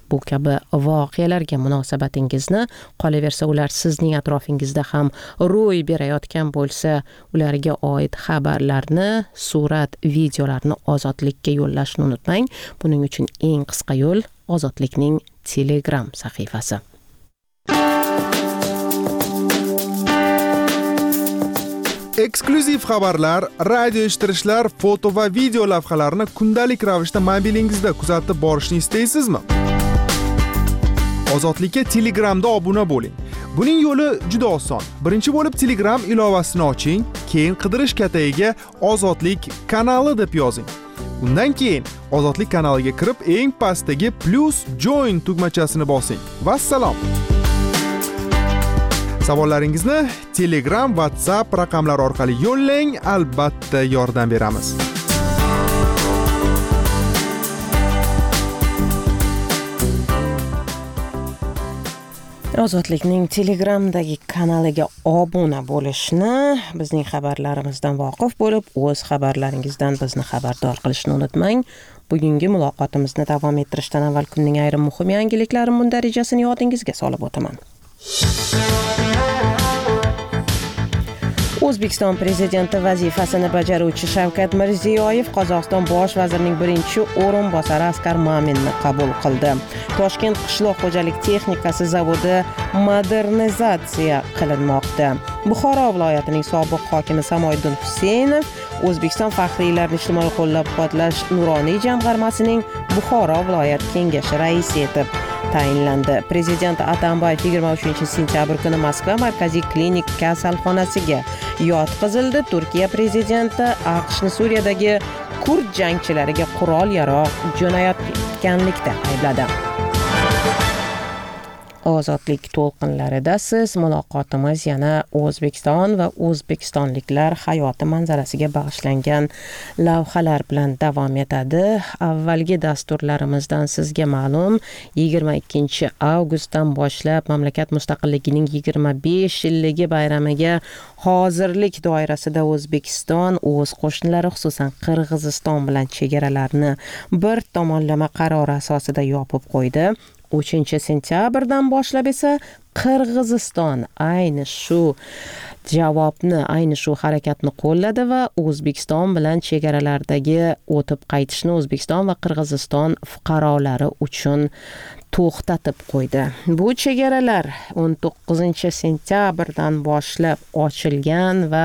Bu kabi voqealarga munosabatingizni, qolaversa ular sizning atrofingizda ham ro'y berayotgan bo'lsa, ularga oid xabarlarni, surat, videolarni Ozodlikka yo'llashni unutmang. Buning uchun eng qisqa yo'l Ozodlikning Telegram sahifasi. Eksklyuziv xabarlar, radio eshittirishlar, foto va video lavhalarni kundalik ravishda mobilingizda kuzatib borishni istaysizmi? Ozodlikka Telegramda obuna bo'ling. Buning yo'li juda oson. Birinchi bo'lib Telegram ilovasini oching, keyin qidirish katagiga Ozodlik kanali deb yozing. Undan keyin Ozodlik kanaliga kirib, eng pastdagi plus join tugmachasini bosing. Vassalom. Savollaringizni Telegram, WhatsApp raqamlari orqali yo'llang, albatta yordam beramiz. Ozodlikning Telegramdagi kanaliga obuna bo'lishni, bizning xabarlarimizdan voqif bo'lib, o'z xabarlaringizdan bizni xabardor qilishni unutmang. Bugungi muloqotimizni davom ettirishdan avval kunning ayrim muhim yangiliklari mundarijasini yodingizga solib o'taman. O'zbekiston prezidenti vazifasini bajaruvchi Shavkat Mirziyoyev Qozog'iston bosh vazirining birinchi o'rinbosari Askar Maminni qabul qildi. Toshkent qishloq xo'jalik texnikasi zavodi modernizatsiya qilinmoqda. Buxoro viloyatining sobiq hokimi Samoiddin Husaynov O'zbekiston faxriylarni ijtimoiy qo'llab-quvvatlash nuroniy jamg'armasining Buxoro viloyat kengashi raisi etib tayinlandi. Prezident Atambayev yigirma uchinchi sentyabr kuni Moskva markaziy klinik kasalxonasiga yotqizildi. Turkiya prezidenti AQShni Suriyadagi kurd jangchilariga qurol-yarog' jo'natayotganlikda aybladi. Ozodlik to'lqinlarida siz muloqotimiz yana O'zbekiston va o'zbekistonliklar hayoti manzarasiga bag'ishlangan lavhalar bilan davom etadi. Avvalgi dasturlarimizdan sizga ma'lum, yigirma ikkinchi avgustdan boshlab mamlakat mustaqilligining yigirma besh yilligi bayramiga hozirlik doirasida O'zbekiston o'z qo'shnilari, xususan Qirg'iziston bilan chegaralarni bir tomonlama qaror asosida yopib qo'ydi. uchinchi sentyabrdan boshlab esa Qirg'iziston ayni shu javobni, ayni shu harakatni qo'lladi va O'zbekiston bilan chegaralardagi o'tib qaytishni O'zbekiston va Qirg'iziston fuqarolari uchun to'xtatib qo'ydi. Bu chegaralar o'n to'qqizinchi sentyabrdan boshlab ochilgan va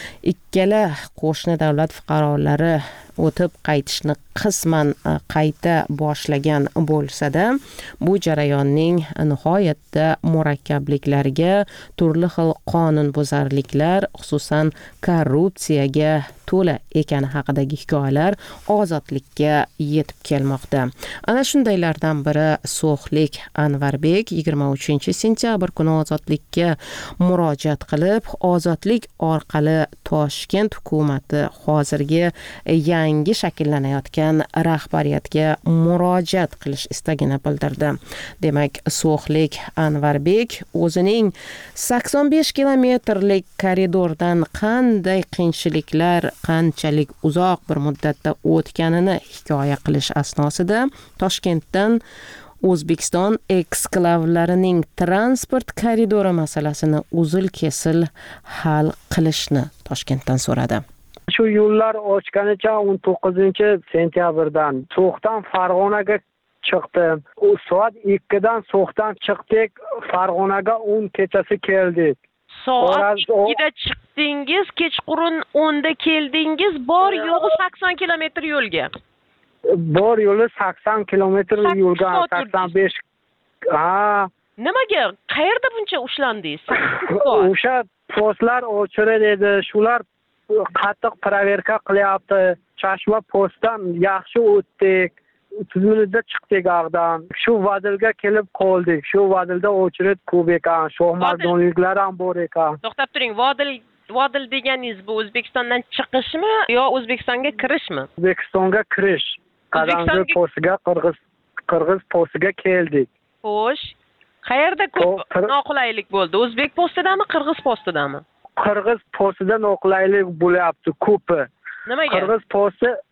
ikkala qo'shni davlat fuqarolari o'tib qaytishni qisman qayta boshlagan bo'lsa-da, bu jarayonning nihoyatda murakkabliklariga, turli xil qonunbuzarliklar, xususan korrupsiyaga to'la ekani haqidagi hikoyalar Ozodlikka yetib kelmoqda. Ana shundaylardan biri So'xlik Anvarbek yigirma uchinchi sentyabr kuni Ozodlikka murojaat qilib, Ozodlik orqali Toshkent hukumati hozirgi yangi shakllanayotgan rahbariyatga murojaat qilish istagini bildirdi. Demak, So'xlik Anvarbek o'zining sakson besh kilometrlik koridordan qanday qiyinchiliklar, qanchalik uzoq bir muddatda o'tganini hikoya qilish asnosida Toshkentdan O'zbekiston eksklavlarining transport koridori masalasini uzil-kesil hal qilishni Toshkentdan so'radi. Shu yo'llar ochganicha o'n to'qqizinchi sentyabrdan So'xdan Farg'onaga chiqdim. U soat ikkidan So'xdan chiqdik, Farg'onaga o'n kechasi keldik. Soat ikkida chiqdingiz, kechqurun o'nda keldingiz, bor yo'g'i sakson kilometr yo'lga. Bor yo'li sakson kilometr yo'lga, sakson besh. Ha. Nimaga? Qayerda buncha ushlandingiz? O'sha postlar o'chirildi edi, shular qattiq proverka qilyapti. Chashma postdan yaxshi o'tdik. o'ttiz minutda chiqdik ag'dan. Shu vadilga kelib qoldik. Shu vadilda o'chirit ko'p ekan, sho'mardonliklar ham bor ekan. To'xtab turing, vadil vadil deganingiz bu O'zbekistondan chiqishmi yo O'zbekistonga kirishmi? O'zbekistonga kirish. Qadamji postiga Qirg'iz Qirg'iz postiga keldik. Xo'sh, qayerda ko'p noqulaylik bo'ldi? O'zbek postidami, Qirg'iz postidami? Qirg'iz postida noqulaylik bo'lyapti ko'pi. Nimaga? Qirg'iz posti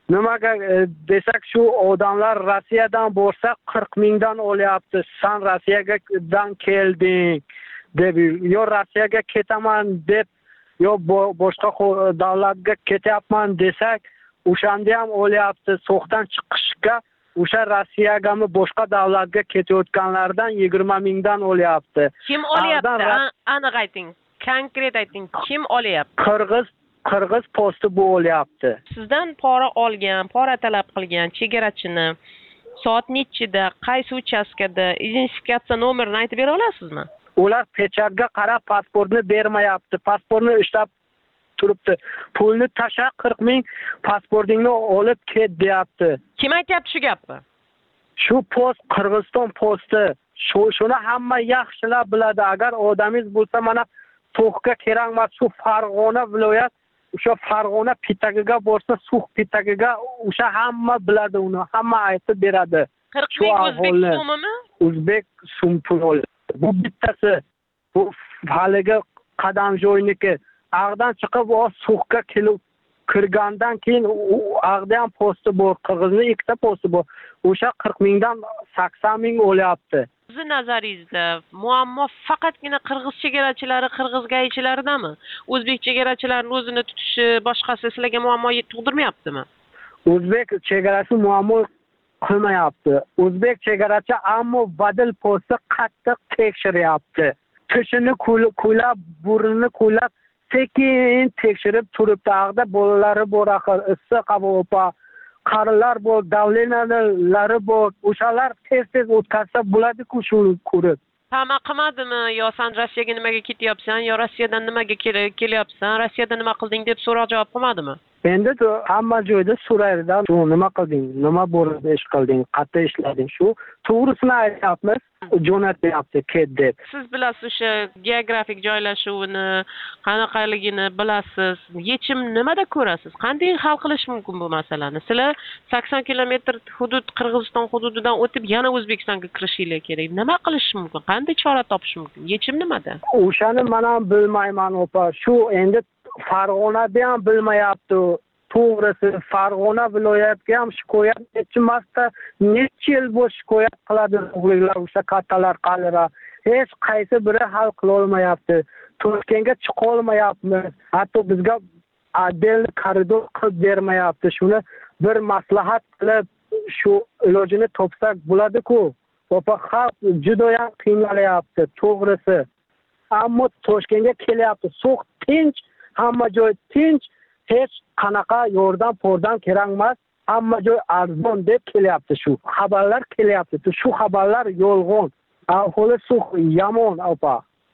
nimaga desak, shu odamlar Rossiyadan bo'lsa qirq mingdan olyapti. Sen Rossiyadan kelding deb, yo Rossiyaga ketaman deb, yo boshqa davlatga ketyapman desak, o'shanda ham olyapti. So'xdan chiqishga o'sha Rossiyagami boshqa davlatga ketayotganlardan yigirma mingdan olyapti. Kim olyapti? Aniq ayting. Konkret ayting, kim olyapti? Qirg'iz Qirg'iz posti bu olyapti. Sizdan pora olgan, pora talab qilgan chegarachini soat nechida, qaysi uchastkada, identifikatsiya nomerini aytib bera olasizmi? Ular pechatga qarab pasportni bermayapti. Pasportni ishlab turibdi. Pulni tashlab qirq ming pasportingni olib ket deyapti. Kim aytyapti shu gapni? Shu post Qirg'iziston posti. Shu shuni hamma yaxshilab biladi. Agar odamingiz bo'lsa, mana So'xga kerak emas, shu Farg'ona viloyat, o'sha Farg'ona pitagiga borsa, So'x pitagiga, o'sha hamma biladi uni, hamma aytib beradi. qirq ming o'zbek so'mimi? O'zbek so'm pul. Bu bittasi. Bu haligi Qadamjoyniki. Ag'dan chiqib, o So'xga kelib kirgandan keyin ag'da ham posti bor, Qirg'izning ikkita posti bor. O'sha qirq mingdan sakson ming olyapti. Sizning nazaringizda muammo faqatgina qirg'iz chegarachilari, qirg'iz gaychilaridami? O'zbek chegarachilarining o'zini tutishi boshqasi sizlarga muammo tug'dirmayaptimi? O'zbek chegarasi muammo qilmayapti. O'zbek chegarachi ammo vadil posti qattiq tekshiryapti. Tishini ko'ylab, burnini ko'ylab sekin tekshirib turibdi. Ag'da bolalari bor, axir issiq havo opa. Qarilar bor, davlenalari bor. O'shalar tez-tez o'tkazsa bo'ladi-ku shuni ko'rib. Hamma qilmadimi? Yo sen Rossiyaga nimaga ketyapsan, yo Rossiyadan nimaga kelyapsan, Rossiyada nima qilding deb so'roq javob qilmadimi? Endi hamma joyda so'raydi, shu nima qilding, nima bo'ldi, ish qilding, qayerda ishlading, shu to'g'risini aytyapmiz, jo'natyapti ket deb. Siz bilasiz o'sha geografik joylashuvini, qanaqaligini bilasiz. Yechim nimada ko'rasiz? Qanday hal qilish mumkin bu masalani? Sizlar sakson kilometr hudud Qirg'iziston hududidan o'tib yana O'zbekistonga kirishinglar kerak. Nima qilish mumkin? Qanday chora topish mumkin? Yechim nimada? O'shani men ham bilmayman opa. Shu endi Farg'onada ham bilmayapti. To'g'risi, Farg'ona viloyatiga ham shikoyat etishmasda necha yil bo'sh shikoyat qiladi o'g'illar, o'sha kattalar, qalilar. Hech qaysi biri hal qila olmayapti. Toshkentga chiqa olmayapmiz. Hatto bizga отдельный koridor qilib bermayapti. Shuni bir maslahat qilib shu ilojini topsak bo'ladi-ku. Opa, xalq juda ham qiynalyapti, to'g'risi. Ammo Toshkentga kelyapti. So'x tinch, hamma joy tinch. Hech qanaqa yordam pordan kerak emas, hamma joy arzon deb kelyapti. Shu xabarlar kelyapti. Shu xabarlar yolg'on. Aholi So'x yomon opa.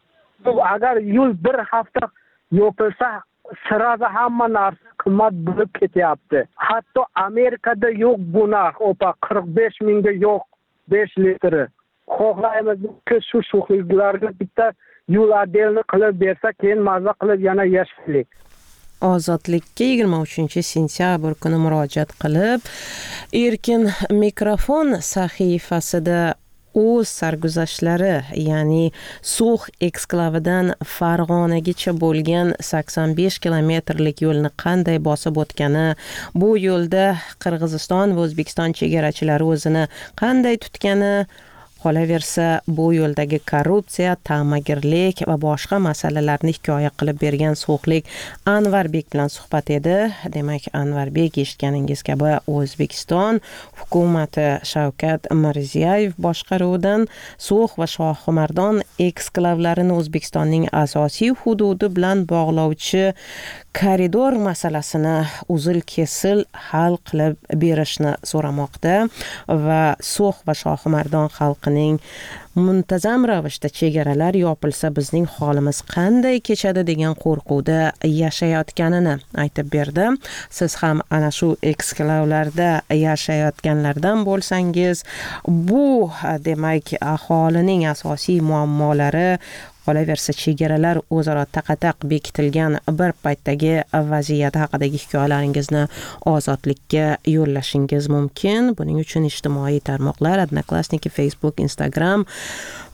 Agar yo'l bir hafta yopilsa, sirada hamma narsa qimmat bo'lib ketyapti. Hatto Amerikada yo'q bu narx opa, qirq besh mingga yo'q besh litri. Xohlaymizki, shu sho'xliklarga bitta yo'l addelni qilib bersa, keyin maza qilib yana yashaylik. Ozodlikka yigirma uchinchi sentyabr kuni murojaat qilib, Erkin mikrofon sahifasida o'z sarguzashtlari, ya'ni So'x eksklavidan Farg'onagacha bo'lgan sakson besh kilometrlik yo'lni qanday bosib o'tgani, bu yo'lda Qirg'iziston va O'zbekiston chegarachilari o'zini qanday tutgani, qolaversa bu yo'ldagi korrupsiya, ta'magirlik va boshqa masalalarni hikoya qilib bergan so'xlik Anvarbek bilan suhbat edi. Demak, Anvarbek eshitganingiz kabi O'zbekiston hukumati Shavkat Mirziyoyev boshqaruvidan So'x va Shohimardon eksklavlarini O'zbekistonning asosiy hududi bilan bog'lovchi koridor masalasini uzil-kesil hal qilib berishni so'ramoqda va So'x va Shohimardon xalqining muntazam ravishda chegaralar yopilsa bizning holimiz qanday kechadi degan qo'rquvda yashayotganini aytib berdi. Siz ham ana shu eksklavlarda yashayotganlardan bo'lsangiz, bu demak aholining asosiy muammolari, qolaversa chegaralar o'zaro taqataq bekitilgan bir paytdagi vaziyat haqidagi hikoyalaringizni Ozodlikka yo'llashingiz mumkin. Buning uchun ijtimoiy tarmoqlar Odnoklassniki, Facebook, Instagram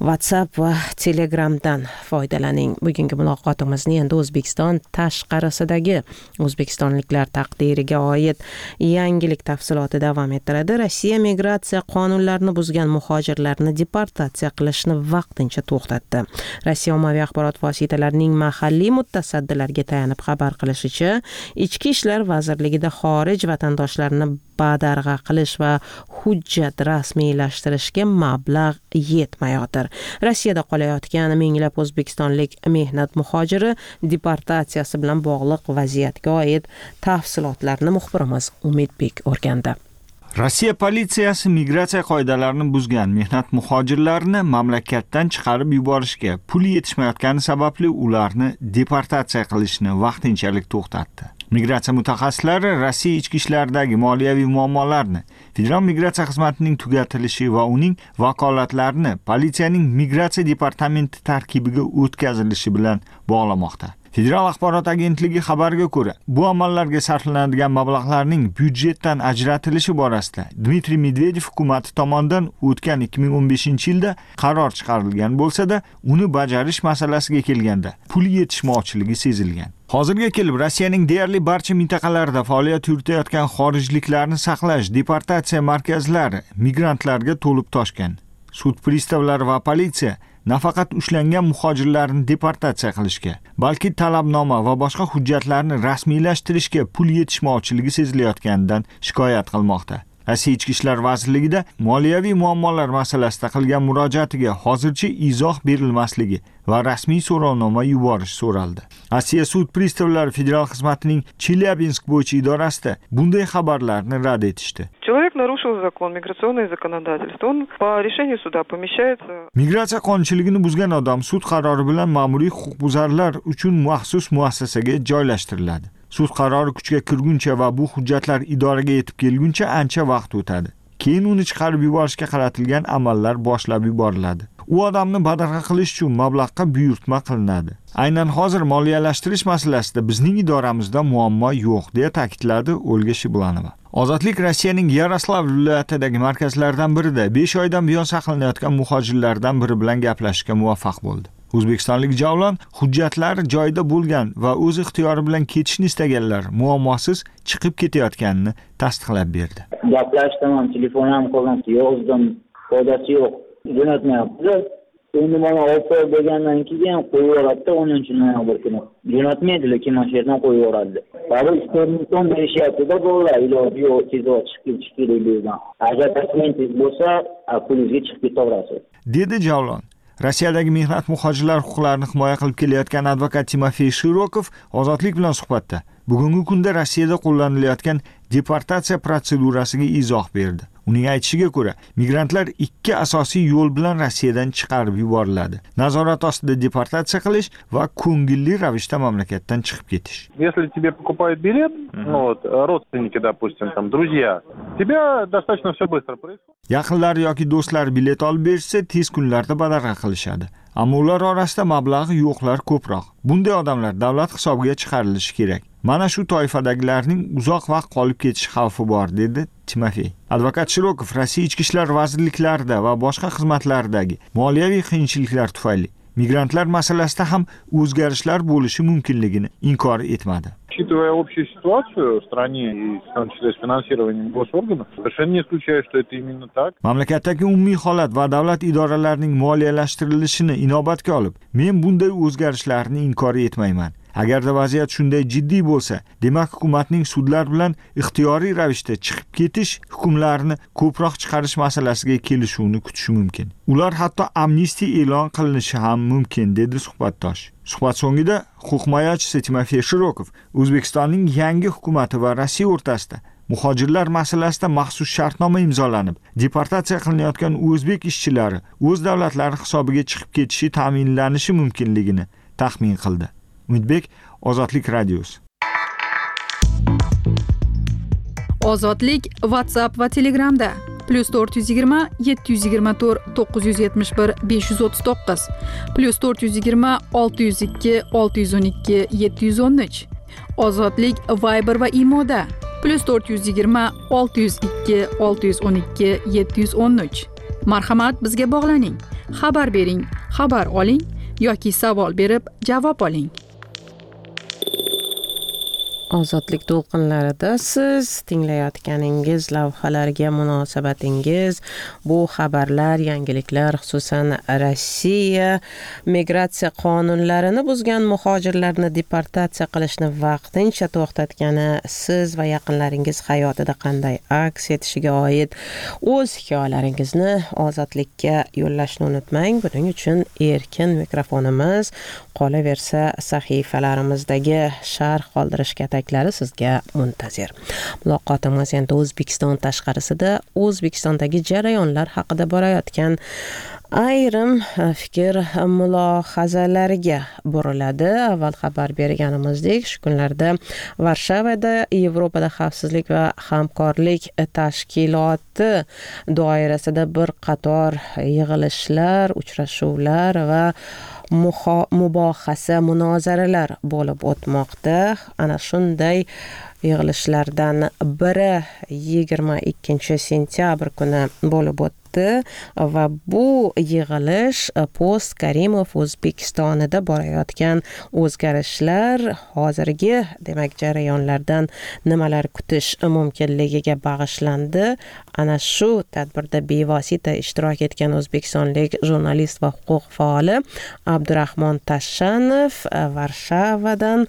WhatsApp va Telegramdan foydalaning. Bugungi muloqotimizni endi O'zbekiston tashqarisidagi o'zbekistonliklar taqdiriga oid yangilik tafsiloti davom ettiradi. Rossiya migratsiya qonunlarini buzgan muhojirlarni deportatsiya qilishni vaqtincha to'xtatdi. Rossiya ommaviy axborot vositalarining mahalliy mutasaddilarga tayanib xabar qilishicha, Ichki ishlar vazirligida xorij vatandoshlarni badarg'a qilish va hujjat rasmiylashtirishga mablag' yetmayotir. Rossiyada qolayotgan minglab o'zbekistonlik mehnat muhojiri deportatsiyasi bilan bog'liq vaziyatga oid tafsilotlarni muxbirimiz Umidbek o'rgandi. Rossiya politsiyasi migratsiya qoidalarini buzgan mehnat muhojirlarini mamlakatdan chiqarib yuborishga pul yetishmayotgani sababli ularni deportatsiya qilishni vaqtinchalik to'xtatdi. Migratsiya mutaxassislari Rossiya ichki ishlaridagi moliyaviy muammolarni, Federal migratsiya xizmatining tugatilishi va uning vakolatlarini politsiyaning migratsiya departamenti tarkibiga o'tkazilishi bilan bog'lamoqda. Federal axborot agentligi xabariga ko'ra, bu amallarga sarflanadigan mablag'larning byudjetdan ajratilishi borasida Dmitriy Medvedev hukumati tomonidan o'tgan ikki ming o'n beshinchi yilda qaror chiqarilgan bo'lsa-da, uni bajarish masalasiga kelganda pul yetishmovchiligi sezilgan. Hozirga kelib Rossiyaning deyarli barcha mintaqalarida faoliyat yuritayotgan xorijliklarni saqlash deportatsiya markazlari migrantlarga to'lib toshgan. Sud pristavlari va politsiya nafaqat ushlangan muhojirlarni deportatsiya qilishga, balki talabnoma va boshqa hujjatlarni rasmiylashtirishga pul yetishmovchiligi sezilayotganidan shikoyat qilmoqda. Rossiya Ichki ishlar vazirligida moliyaviy muammolar masalasida qilgan murojaatiga hozircha izoh berilmasligi va rasmiy so'rovnoma yuborish so'raldi. Rossiya sud pristavlari federal xizmatining Chelyabinsk bo'yicha idorasida bunday xabarlarni rad etishdi. Человек нарушил закон, миграционное законодательство. Он по решению суда помещается. Migratsiya qonunchiligini buzgan odam sud qarori bilan ma'muriy huquqbuzarlar uchun maxsus muassasaga joylashtiriladi. Sud qarori kuchga kirguncha va bu hujjatlar idoraga yetib kelguncha ancha vaqt o'tadi. Keyin uni chiqarib yuborishga qaratilgan amallar boshlab yuboriladi. U odamni badarg'a qilish uchun mablag'ga buyurtma qilinadi. Aynan hozir moliyalashtirish masalasida bizning idoramizda muammo yo'q, deya ta'kidladi Olga Shiblanova. Ozodlik Rossiyaning Yaroslav viloyatidagi markazlardan birida besh oydan buyon saqlanayotgan muhojirlardan biri bilan gaplashishga muvaffaq bo'ldi. O'zbekistonlik Javlon hujjatlari joyida bo'lgan va o'z ixtiyori bilan ketishni istaganlar muammosiz chiqib ketayotganini tasdiqlab berdi. Gaplashdim, telefon ham qo'llanib, yozdim, foydasi yo'q, jo'natmayapti. Endi mana olib degandan keyin qo'yib yuboradi, o'ninchi noyabr kuni. Jo'natmaydi, lekin mana shu yerdan qo'yib yuboradi. Bari istornikdan berishyapti-da, bo'ldi, iloji yo'q, tezroq chiqib ketish kerak bo'lgan. Agar tasmentingiz bo'lsa, pulingizga chiqib ketaverasiz, dedi Javlon. Rossiyadagi mehnat muhojirlar huquqlarini himoya qilib kelayotgan advokat Timofey Shirokov Ozodlik bilan suhbatda bugungi kunda Rossiyada qo'llanilayotgan deportatsiya protsedurasiga izoh berdi. Uning aytishiga ko'ra, migrantlar ikki asosiy yo'l bilan Rossiyadan chiqarib yuboriladi. Nazorat ostida deportatsiya qilish va ko'ngilli ravishda mamlakatdan chiqib ketish. Если тебе покупают билет, ну вот, родственники, допустим, там, друзья, тебя достаточно все быстро происходит. Yaqinlar yoki do'stlar bilet olib bersa, tez kunlarda badarg'a qilishadi. Ammo ular orasida mablag'i yo'qlar ko'proq. Bunday odamlar davlat hisobiga chiqarilishi kerak. Mana shu toifadagilarning uzoq vaqt qolib ketish xavfi bor, dedi Timofey. Advokat Shirokov Rossiya ichki ishlar vazirliklarida va boshqa xizmatlardagi moliyaviy qiyinchiliklar tufayli migrantlar masalasida ham o'zgarishlar bo'lishi mumkinligini inkor etmadi. Учитывая общую ситуацию в стране и в том числе с финансированием госорганов, совершенно не исключаю, что это именно так. Mamlakatdagi umumiy holat va davlat idoralarining moliyalashtirilishini inobatga olib, men bunday o'zgarishlarni inkor etmayman. Agarda vaziyat shunday jiddiy bo'lsa, demak hukumatning sudlar bilan ixtiyoriy ravishda chiqib ketish hukmlarini ko'proq chiqarish masalasiga kelishuvni kutishi mumkin. Ular hatto amnistiya e'lon qilinishi ham mumkin, dedi suhbatdosh. Suhbat so'ngida huquq himoyachisi Timofey Shirokov O'zbekistonning yangi hukumati va Rossiya o'rtasida muhojirlar masalasida maxsus shartnoma imzolanib, deportatsiya qilinayotgan o'zbek ishchilari o'z davlatlari hisobiga chiqib ketishi ta'minlanishi mumkinligini taxmin qildi. Umidbek, Ozodlik radiosi. Ozodlik WhatsApp va Telegramda plus to'rt yuz yigirma yetti yuz yigirma to'rt to'qqiz yuz yetmish bir besh yuz o'ttiz to'qqiz plus to'rt yuz yigirma olti yuz ikki olti yuz o'n ikki yetti yuz o'n uch. Ozodlik Viber va Imoda plus to'rt yuz yigirma olti yuz ikki olti yuz o'n ikki yetti yuz o'n uch. Marhamat, bizga bog'laning. xabar bering, xabar oling yoki savol berib javob oling. Ozodlik to'lqinlarida siz tinglayotganingiz lavhalarga munosabatingiz, bu xabarlar, yangiliklar, xususan Rossiya migratsiya qonunlarini buzgan muhojirlarni deportatsiya qilishni vaqtincha to'xtatgani siz va yaqinlaringiz hayotida qanday aks etishiga oid o'z hikoyalaringizni Ozodlikka yo'llashni unutmang. Buning uchun erkin mikrofonimiz, qolaversa sahifalarimizdagi sharh qoldirishga sizga muntazir. Muloqotimiz endi O'zbekiston tashqarisida O'zbekistondagi jarayonlar haqida borayotgan ayrim fikr mulohazalariga buriladi. Avval xabar berganimizdek, shu kunlarda Varshavada Yevropada xavfsizlik va hamkorlik tashkiloti doirasida bir qator yig'ilishlar, uchrashuvlar va mubohasa, munozaralar bo'lib o'tmoqda. Ana shunday yig'ilishlardan biri yigirma ikkinchi sentyabr kuni bo'lib o'tdi va bu yig'ilish post Karimov O'zbekistonida borayotgan o'zgarishlar, hozirgi demak jarayonlardan nimalar kutish mumkinligiga bag'ishlandi. Ana shu tadbirda bevosita ishtirok etgan o'zbekistonlik jurnalist va huquq faoli Abdurahmon Tashanov Varshavadan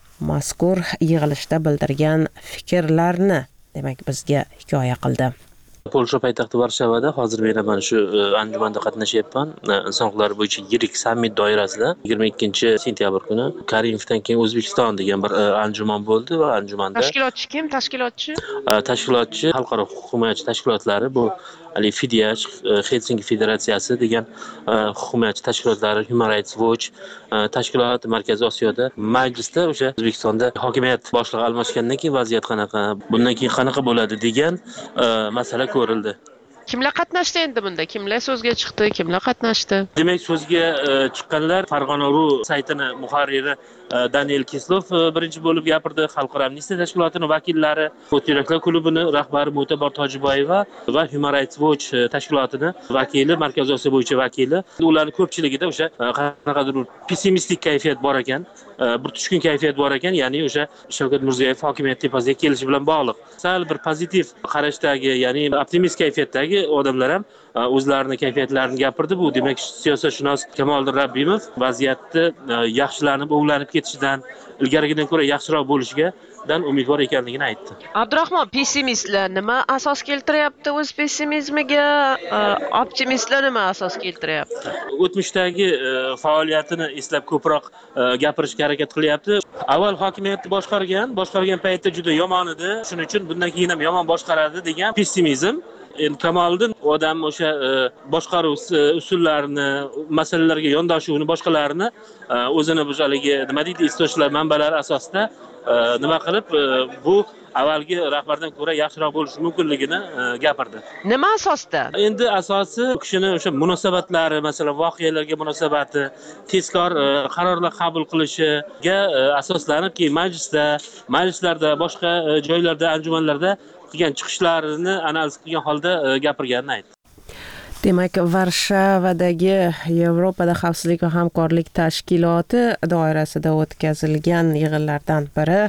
mazkur yig'ilishda bildirgan fikrlarni demak bizga hikoya qildi. Polsha poytaxti Varshavada hozir men mana shu anjumanda qatnashyapman. Inson huquqlari bo'yicha yirik sammit doirasida yigirma ikkinchi sentyabr kuni Karimovdan keyin O'zbekiston degan bir anjuman bo'ldi va anjumanda Tashkilotchi kim? Tashkilotchi? Tashkilotchi xalqaro huquq himoyachi tashkilotlari, bu Ali Fidyach, Helsinki Federatsiyasi degan huquq himoyachi tashkilotlari, Human Rights Watch tashkilot Markaziy Osiyoda majlisda o'sha O'zbekistonda hokimiyat boshlig'i almashgandan keyin vaziyat qanaqa, bundan keyin qanaqa bo'ladi degan masala ko'rildi. Kimlar qatnashdi endi bunda? Kimlar so'zga chiqdi? Kimlar qatnashdi? Demak, so'zga chiqqanlar Farg'ona.ru saytini muharriri Daniel Kislov birinchi bo'lib gapirdi. Xalqaro amnistiya tashkilotining vakillari, Fotiraklar klubining rahbari Mo'tabar Tojiboyeva va Human Rights Watch tashkilotining vakili, Markaziy Osiyo bo'yicha vakili. Ularning ko'pchiligida o'sha qanaqadir pessimistik kayfiyat bor ekan, bir tushkun kayfiyat bor ekan, ya'ni o'sha Shavkat Mirziyoyev hokimiyat tepasiga kelishi bilan bog'liq. Sal bir pozitiv qarashdagi, ya'ni optimist kayfiyatdagi odamlar ham o'zlarini kayfiyatlarini gapirdi. Bu demak siyosatshunos Kamoliddin Rabbimov vaziyatni yaxshilanib, o'nglanib ketishidan, ilgarigidan ko'ra yaxshiroq bo'lishiga dan umidvor ekanligini aytdi. Abdurahmon, pessimistlar nima asos keltiryapti o'z pessimizmiga? Optimistlar nima asos keltiryapti? O'tmishdagi faoliyatini eslab ko'proq gapirishga harakat qilyapti. Avval hokimiyatni boshqargan, boshqargan paytda juda yomon edi. Shuning uchun bundan keyin ham yomon boshqaradi degan pessimizm. Endi Kamoliddin odam o'sha boshqaruv usullarini, masalalarga yondashuvini, boshqalarini o'zini bo'shaligi nima deydi, istishlar manbalari asosida nima qilib bu avvalgi rahbardan ko'ra yaxshiroq bo'lishi mumkinligini gapirdi. Nima asosda? Endi asosi kishini o'sha munosabatlari, masalan, voqealarga munosabati, tezkor qarorlar qabul qilishiga asoslanib, keyin majlisda, majlislarda, boshqa joylarda, anjumanlarda qilgan chiqishlarini analiz qilgan holda gapirganini aytdi. Demak, Varshavadagi Yevropada xavfsizlik va hamkorlik tashkiloti doirasida o'tkazilgan yig'inlardan biri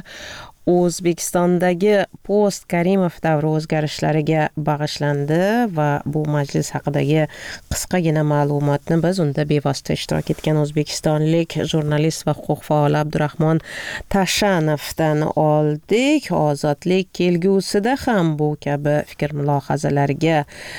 O'zbekistondagi post Karimov davri o'zgarishlariga bag'ishlandi va bu majlis haqidagi qisqagina ma'lumotni biz unda bevosita ishtirok etgan o'zbekistonlik jurnalist va huquq faoli Abdurahmon Tashanovdan oldik. Ozodlik kelgusida ham bu kabi fikr mulohazalarga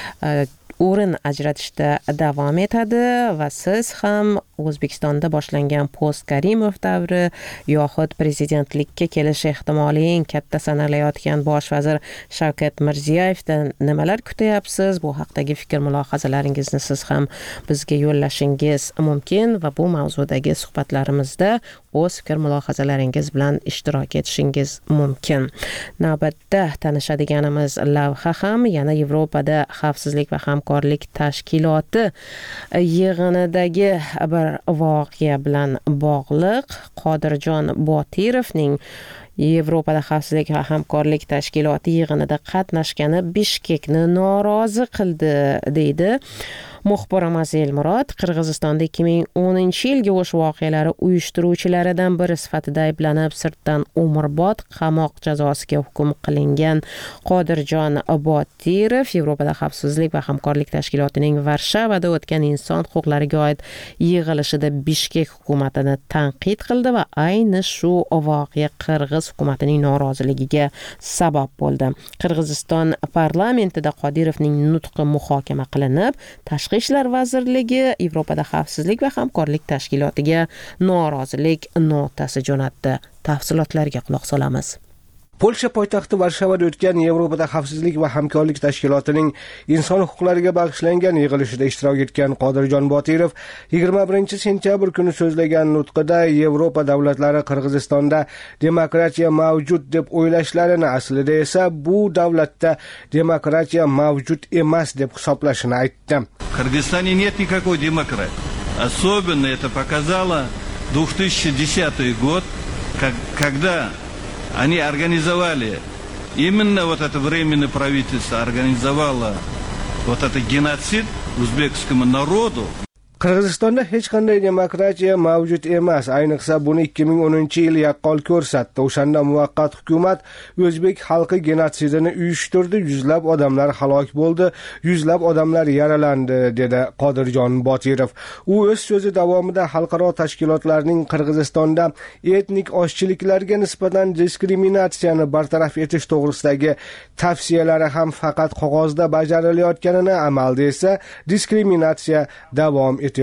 o'rin ajratishda davom etadi va siz ham O'zbekistonda boshlangan post Karimov davri yoxud prezidentlikka kelish ehtimoli eng katta sanalayotgan bosh vazir Shavkat Mirziyoyevdan nimalar kutyapsiz? Bu haqdagi fikr mulohazalaringizni siz ham bizga yo'llashingiz mumkin va bu mavzudagi suhbatlarimizda o'z fikr mulohazalaringiz bilan ishtirok etishingiz mumkin. Navbatda tanishadiganimiz lavha ham yana Yevropada xavfsizlik va hamkorlik tashkiloti yig'inidagi bir voqea bilan bog'liq. Qodirjon Botirovning Yevropada xavfsizlik va hamkorlik tashkiloti yig'inida qatnashgani Bishkekni norozi qildi deydi. Muxbirimiz Elmurod Qirg'izistonda ikki ming o'ninchi yilgi o'sh voqealari uyushtiruvchilaridan biri sifatida ayblanib sirtdan umrbod qamoq jazosiga hukm qilingan Qodirjon Botirov Yevropada xavfsizlik va hamkorlik tashkilotining Varshavada o'tgan inson huquqlariga oid yig'ilishida Bishkek hukumatini tanqid qildi va ayni shu voqea Qirg'iz hukumatining noroziligiga sabab bo'ldi. Qirg'iziston parlamentida Qodirovning nutqi muhokama qilinib, Tashqi ishlar vazirligi Yevropada xavfsizlik va hamkorlik tashkilotiga norozilik notasi jo'natdi. Tafsilotlarga quloq solamiz. Polsha poytaxti Varshavada o'tgan Yevropada xavfsizlik va hamkorlik tashkilotining inson huquqlariga bag'ishlangan yig'ilishida ishtirok etgan Qodirjon Botirov yigirma birinchi sentyabr kuni so'zlagan nutqida Yevropa davlatlari Qirg'izistonda demokratiya mavjud deb o'ylashlarini, aslida esa bu davlatda demokratiya mavjud emas deb hisoblashini aytdi. В Кыргызстане нет никакой демократии. Особенно это показало две тысячи десятый год, как, когда они организовали, именно вот это временное правительство организовало вот этот геноцид узбекскому народу. Qirg'izistonda hech qanday demokratiya mavjud emas. Ayniqsa buni ikki ming o'ninchi yil yaqqol ko'rsatdi. O'shanda muvaqqat hukumat o'zbek xalqi genotsidini uyushtirdi, yuzlab odamlar halok bo'ldi, yuzlab odamlar yaralandi, dedi Qodirjon Botirov. U o'z so'zi davomida xalqaro tashkilotlarning Qirg'izistonda etnik ozchiliklarga nisbatan diskriminatsiyani bartaraf etish to'g'risidagi tavsiyalari ham faqat qog'ozda bajarilayotganini, amalda esa diskriminatsiya davom etdi.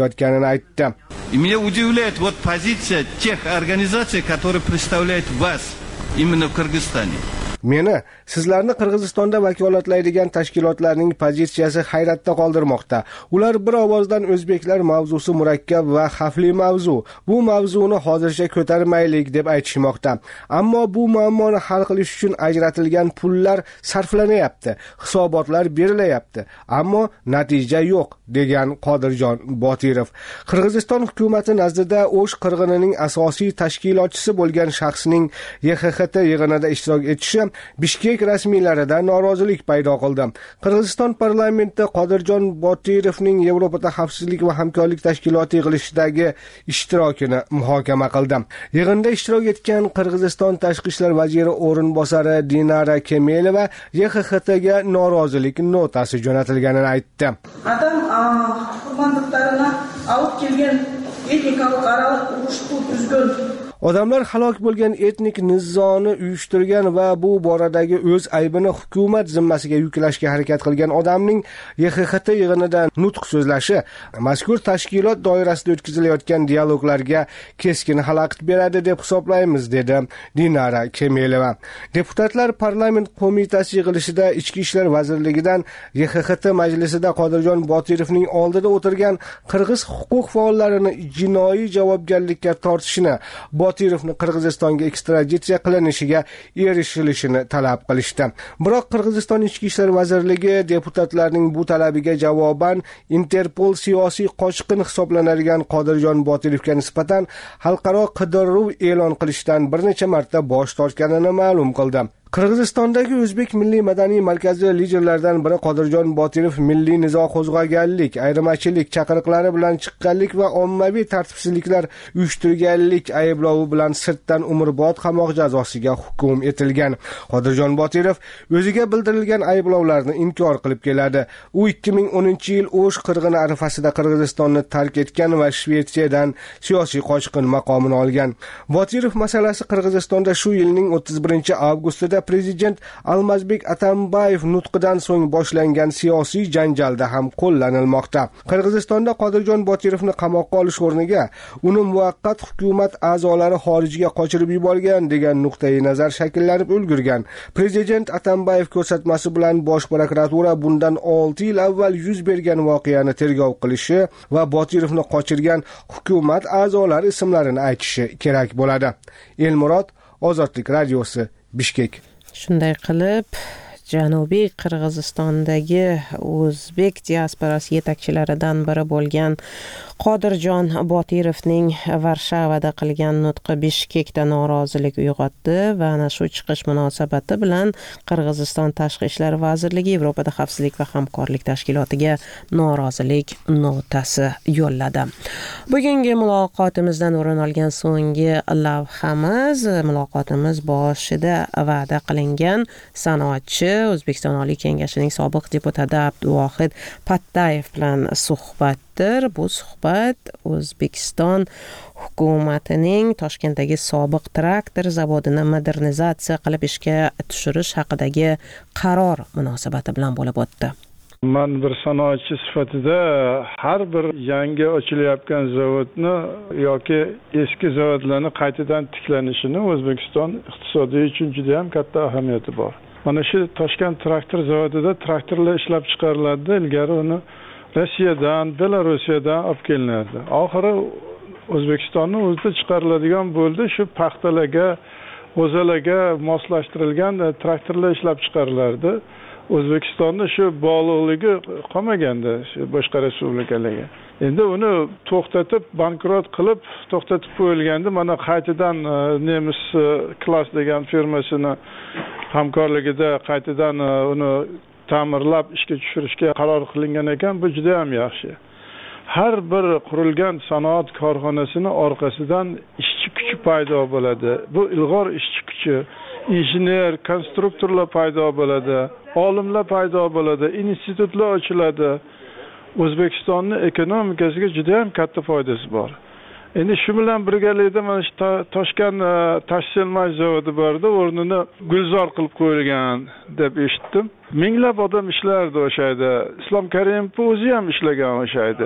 И меня удивляет вот позиция тех организаций, которые представляют вас именно в Кыргызстане. Meni sizlarni Qirg'izistonda vakolatlaydigan tashkilotlarning pozitsiyasi hayratda qoldirmoqda. Ular bir ovozdan o'zbeklar mavzusi murakkab va xavfli mavzu. Bu mavzuni hozircha ko'tarmaylik deb aytishmoqda. Ammo bu muammoni hal qilish uchun ajratilgan pullar sarflanyapti, hisobotlar berilyapti, ammo natija yo'q, degan Qodirjon Botirov. Qirg'iziston hukumati nazdida O'sh qirg'inining asosiy tashkilotchisi bo'lgan shaxsning Y X X T yig'inida ishtirok etishi Bishkek rasmiylarida norozilik paydo qildi. Qirg'iziston parlamentida Qodirjon Botirovning Yevropada xavfsizlik va hamkorlik tashkiloti yig'ilishidagi ishtirokini muhokama qildi. Yig'inda ishtirok etgan Qirg'iziston tashqi ishlar vaziri o'rinbosari Dinara Kemelova Y X X Tga norozilik notasi jo'natilganini aytdi. Adam qurbanliklarini olib kelgan etnikalik arалық urushni tuzgan Odamlar halok bo'lgan etnik nizoni uyushtirgan va bu boradagi o'z aybini hukumat zimmasiga yuklashga harakat qilgan odamning Y X X T yig'inida nutq so'zlashi mazkur tashkilot doirasida o'tkazilayotgan dialoglarga keskin xalaqit beradi deb hisoblaymiz, dedi Dinara Kemelova. Deputatlar parlament qo'mitasi yig'ilishida Ichki ishlar vazirligidan Y X X T majlisida Qodirjon Botirovning oldida o'tirgan qirg'iz huquq faollarini jinoiy javobgarlikka tortishini, Botirovni Qirg'izistonga ekstraditsiya qilinishiga erishilishini talab qilishdi. Biroq Qirg'iziston Ichki ishlar vazirligi deputatlarning bu talabiga javoban Interpol siyosiy qochqin hisoblanadigan Qodirjon Botirovga nisbatan xalqaro qidiruv e'lon qilishdan bir necha marta bosh tortganini ma'lum qildi. Qirg'izistondagi O'zbek milliy madaniy markazi liderlaridan biri Qodirjon Botirov milliy nizo qo'zg'aganlik, ayirmachilik chaqiriqlari bilan chiqqanlik va ommaviy tartibsizliklar uyushtirganlik ayblovi bilan sirtdan umrbod qamoq jazosiga hukm etilgan. Qodirjon Botirov o'ziga bildirilgan ayblovlarni inkor qilib keladi. U ikki ming o'ninchi yil O'sh qirg'ini arafasida Qirg'izistonni tark etgan va Shvetsiyadan siyosiy qochqin maqomini olgan. Botirov masalasi Qirg'izistonda shu yilning o'ttiz birinchi avgustida Prezident Almazbek Atambayev nutqidan so'ng boshlangan siyosiy janjalda ham qo'llanilmoqda. Qirg'izistonda Qodirjon Botirovni qamoqqa olish o'rniga uni muvaqqat hukumat a'zolari xorijga qochirib yuborgan degan nuqtai nazar shakllanib ulgurgan. Prezident Atambayev ko'rsatmasi bilan Bosh prokuratura bundan olti yil avval yuz bergan voqeani tergov qilishi va Botirovni qochirgan hukumat a'zolari ismlarini aytishi kerak bo'ladi. Elmurod, Ozodlik radiosi, Bishkek. Shunday qilib, Janubiy Qirg'izistondagi o'zbek diasporasi yetakchilaridan biri bo'lgan Qodirjon Botirovning Varshavada qilgan nutqi Bishkekda norozilik uyg'otdi va ana shu chiqish munosabati bilan Qirg'iziston Tashqi ishlar vazirligi Yevropada xavfsizlik va hamkorlik tashkilotiga norozilik notasi yo'lladi. Bugungi muloqotimizdan o'rin olgan so'nggi lavhamiz, muloqotimiz boshida va'da qilingan sanoatchi O'zbekiston Oliy Kengashining sobiq deputati Abduvohid Pattayev bilan suhbat. Bu suhbat O'zbekiston hukumatining Toshkentdagi sobiq traktor zavodini modernizatsiya qilib ishga tushirish haqidagi qaror munosabati bilan bo'lib o'tdi. Men bir sanoatchi sifatida har bir yangi ochilayotgan zavodni yoki eski zavodlarni qaytadan tiklanishini O'zbekiston iqtisodiy uchun juda ham katta ahamiyati bor. Mana shu Toshkent traktor zavodida traktorlar ishlab chiqariladi, ilgari uni Rossiyadan, Belorussiyadan olib kelinardi. Oxiri O'zbekistonning o'zida chiqariladigan bo'ldi, shu paxtalarga, g'o'zalarga moslashtirilgan traktorlar ishlab chiqarilardi. O'zbekistonda shu bog'liqligi qolmaganda shu boshqa respublikalarga. Endi uni to'xtatib, bankrot qilib, to'xtatib qo'yilganda mana qaytadan Nemis Klass degan firmasini hamkorligida qaytadan uni ta'mirlab ishga tushirishga qaror qilingan ekan. Bu juda ham yaxshi. Har bir qurilgan sanoat korxonasining orqasidan ishchi kuchi paydo bo'ladi. Bu ilg'or ishchi kuchi, injener, konstruktorlar paydo bo'ladi, olimlar paydo bo'ladi, institutlar ochiladi. O'zbekistonning ekonomikasiga juda ham katta foydasi bor. Endi shu bilan birgalikda mana shu Toshkent tashsilmaj zavodi borda, o'rnini gulzor qilib qo'yilgan deb eshitdim. Minglab odam ishlardi o'sha yerda. Islom Karimov o'zi ham ishlagan o'sha yerda.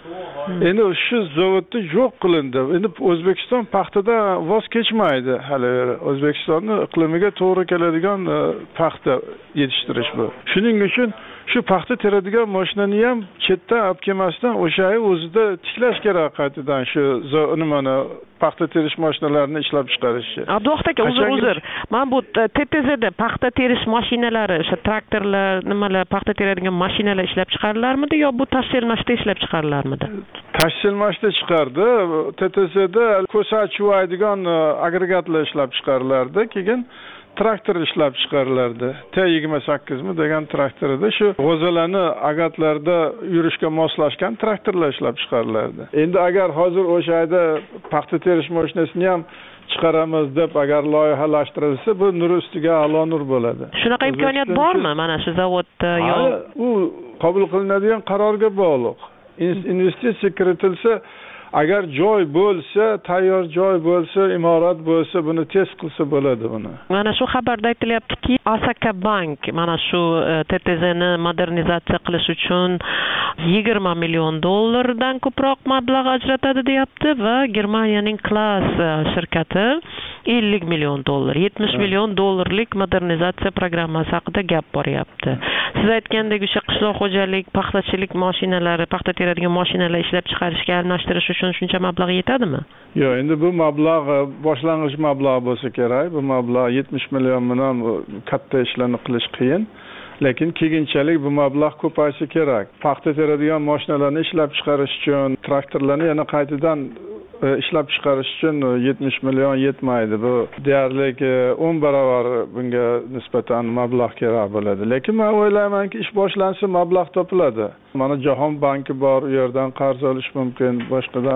Endi shu zavodni yo'q qilindi. Endi O'zbekiston paxtadan voz kechmaydi hali. O'zbekistonning iqlimiga to'g'ri keladigan paxta yetishtirish bu. Shuning uchun shu paxta teradigan mashinani ham chetdan olib kelmasdan o'sha o'zida tiklash kerak qaytadan shu nimani paxta terish mashinalarini ishlab chiqarishi. Abduvohid aka, uzr uzr. Men bu T T Zda paxta terish mashinalari, o'sha traktorlar, nimalar paxta teradigan mashinalar ishlab chiqarilarmidi yo bu tashsilmashda ishlab chiqarilarmidi? Tashsilmashda chiqardi. T T Zda ko'sa chuvaydigan agregatlar ishlab chiqarilardi. Keyin traktor ishlab chiqarilardi. T yigirma sakkiz mi degan traktorida shu g'o'zalarni agatlarda yurishga moslashgan traktorlar ishlab chiqarilardi. Endi agar hozir o'sha yerda paxta terish mashinasini ham chiqaramiz deb agar loyihalashtirilsa, bu nur ustiga a'lo nur bo'ladi. Shunaqa imkoniyat bormi mana shu zavodda yo u qabul qilinadigan qarorga bog'liq. Investitsiya kiritilsa, agar joy bo'lsa, tayyor joy bo'lsa, imorat bo'lsa, buni tez qilsa bo'ladi buni. Mana shu xabarda aytilyaptiki, Asaka Bank mana shu T T Zni modernizatsiya qilish uchun yigirma million dollardan ko'proq mablag' ajratadi deyapti va Germaniyaning Klass shirkati ellik million dollar, yetmish million dollarlik modernizatsiya programmasi haqida gap boryapti. Siz aytgandek, o'sha qishloq xo'jalik, paxtachilik mashinalari, paxta teradigan mashinalar ishlab chiqarishga almashtirish uchun shuncha mablag' yetadimi? Yo'q, endi bu mablag' boshlang'ich mablag' bo'lsa kerak. Bu mablag' yetmish million bilan katta ishlarni qilish qiyin. Lekin keyinchalik bu mablag' ko'payishi kerak. Paxta teradigan mashinalarni ishlab chiqarish uchun, traktorlarni yana qaytadan ishlab chiqarish uchun yetmish million yetmaydi. Bu deyarli o'n barobar bunga nisbatan mablag' kerak bo'ladi. Lekin men o'ylaymanki, ish boshlansa mablag' topiladi. Mana Jahon banki bor, u yerdan qarz olish mumkin, boshqadan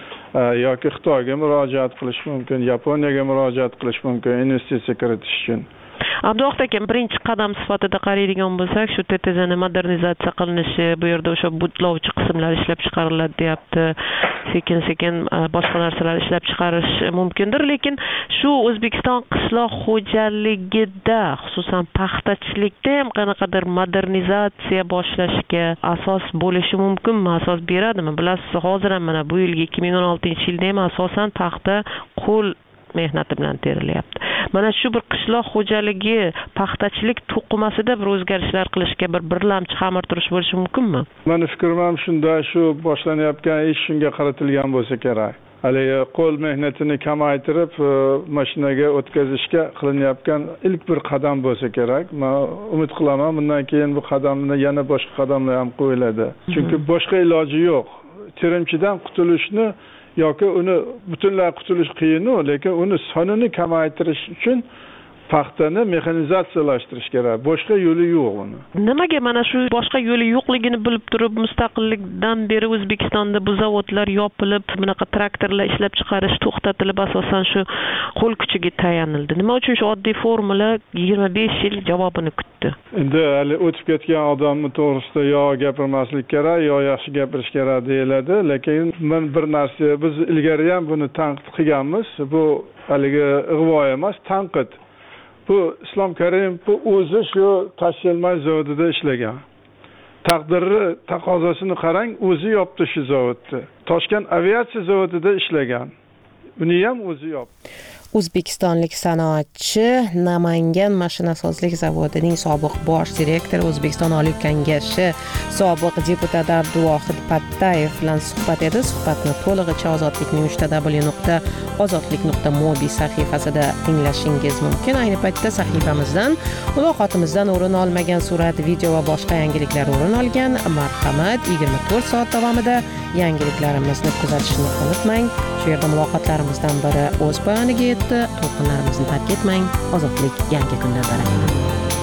yoki Xitoyga murojaat qilish mumkin, Yaponiyaga murojaat qilish mumkin investitsiya kiritish uchun. Abduvohid aka, birinchi qadam sifatida qaraydigan bo'lsak, shu T T Zni modernizatsiya qilinishi, bu yerda o'sha butlovchi qismlar ishlab chiqariladi deyapti. Sekin-sekin boshqa narsalar ishlab chiqarish mumkindir, lekin shu O'zbekiston qishloq xo'jaligida, xususan paxtachilikda ham qanaqadir modernizatsiya boshlashga asos bo'lishi mumkinmi? Asos beradimi? Bilasiz, hozir ham mana bu yilgi ikki ming o'n oltinchi yilda ham asosan paxta qo'l mehnati bilan terilyapti. Mana shu bir qishloq xo'jaligi, paxtachilik to'qimasida bir o'zgarishlar qilishga, bir birlamchi xamir turish bo'lishi mumkinmi? Meni fikrim ham shunda, shu boshlanayotgan ish shunga qaratilgan bo'lsa kerak. Haligi qo'l mehnatini kamaytirib, mashinaga o'tkazishga qilinayotgan ilk bir qadam bo'lsa kerak. Men umid qilaman, bundan keyin bu qadamni yana boshqa qadamlar ham qo'yiladi. Chunki boshqa iloji yo'q. terimchidan qutulishni yoki uni butunlay qutulish qiyin, lekin uni sonini kamaytirish uchun paxtani mexanizatsiyalashtirish kerak. Boshqa yo'li yo'q uni. Nimaga mana shu boshqa yo'li yo'qligini bilib turib mustaqillikdan beri O'zbekistonda bu zavodlar yopilib, bunaqa traktorlar ishlab chiqarish to'xtatilib, asosan shu qo'l kuchiga tayanildi? Nima uchun shu oddiy formula yigirma besh yil javobini kutdi? Endi hali o'tib ketgan odamni to'g'risida yo gapirmaslik kerak, yo yaxshi gapirish kerak deyiladi, lekin men bir narsa biz ilgari ham buni tanqid qilganmiz. Bu haligi ig'vo emas, tanqid. Bu Islom Karimov bu o'zi shu Toshselmay zavodida ishlagan. Taqdiri, taqozosini qarang, o'zi yopdi shu zavodni. Toshkent aviatsiya zavodida ishlagan. Uni ham o'zi yopdi. O'zbekistonlik sanoatchi Namangan mashinasozlik zavodining sobiq bosh direktori, O'zbekiston Oliy Kengashi sobiq deputati Abduvohid Pattayev bilan suhbat edi. Suhbatni to'lig'icha ozodlikning uch w nuqta ozodlik nuqta mobi sahifasida tinglashingiz mumkin. Ayni paytda sahifamizdan muloqotimizdan o'rin olmagan surat, video va boshqa yangiliklar o'rin olgan. Marhamat, yigirma to'rt soat davomida yangiliklarimizni kuzatishni unutmang. Shu yerda muloqotlarimizdan biri o'z poyoniga yetdi. To'lqinlarimizni tark etmang. Ozodlik yangi kundan darak.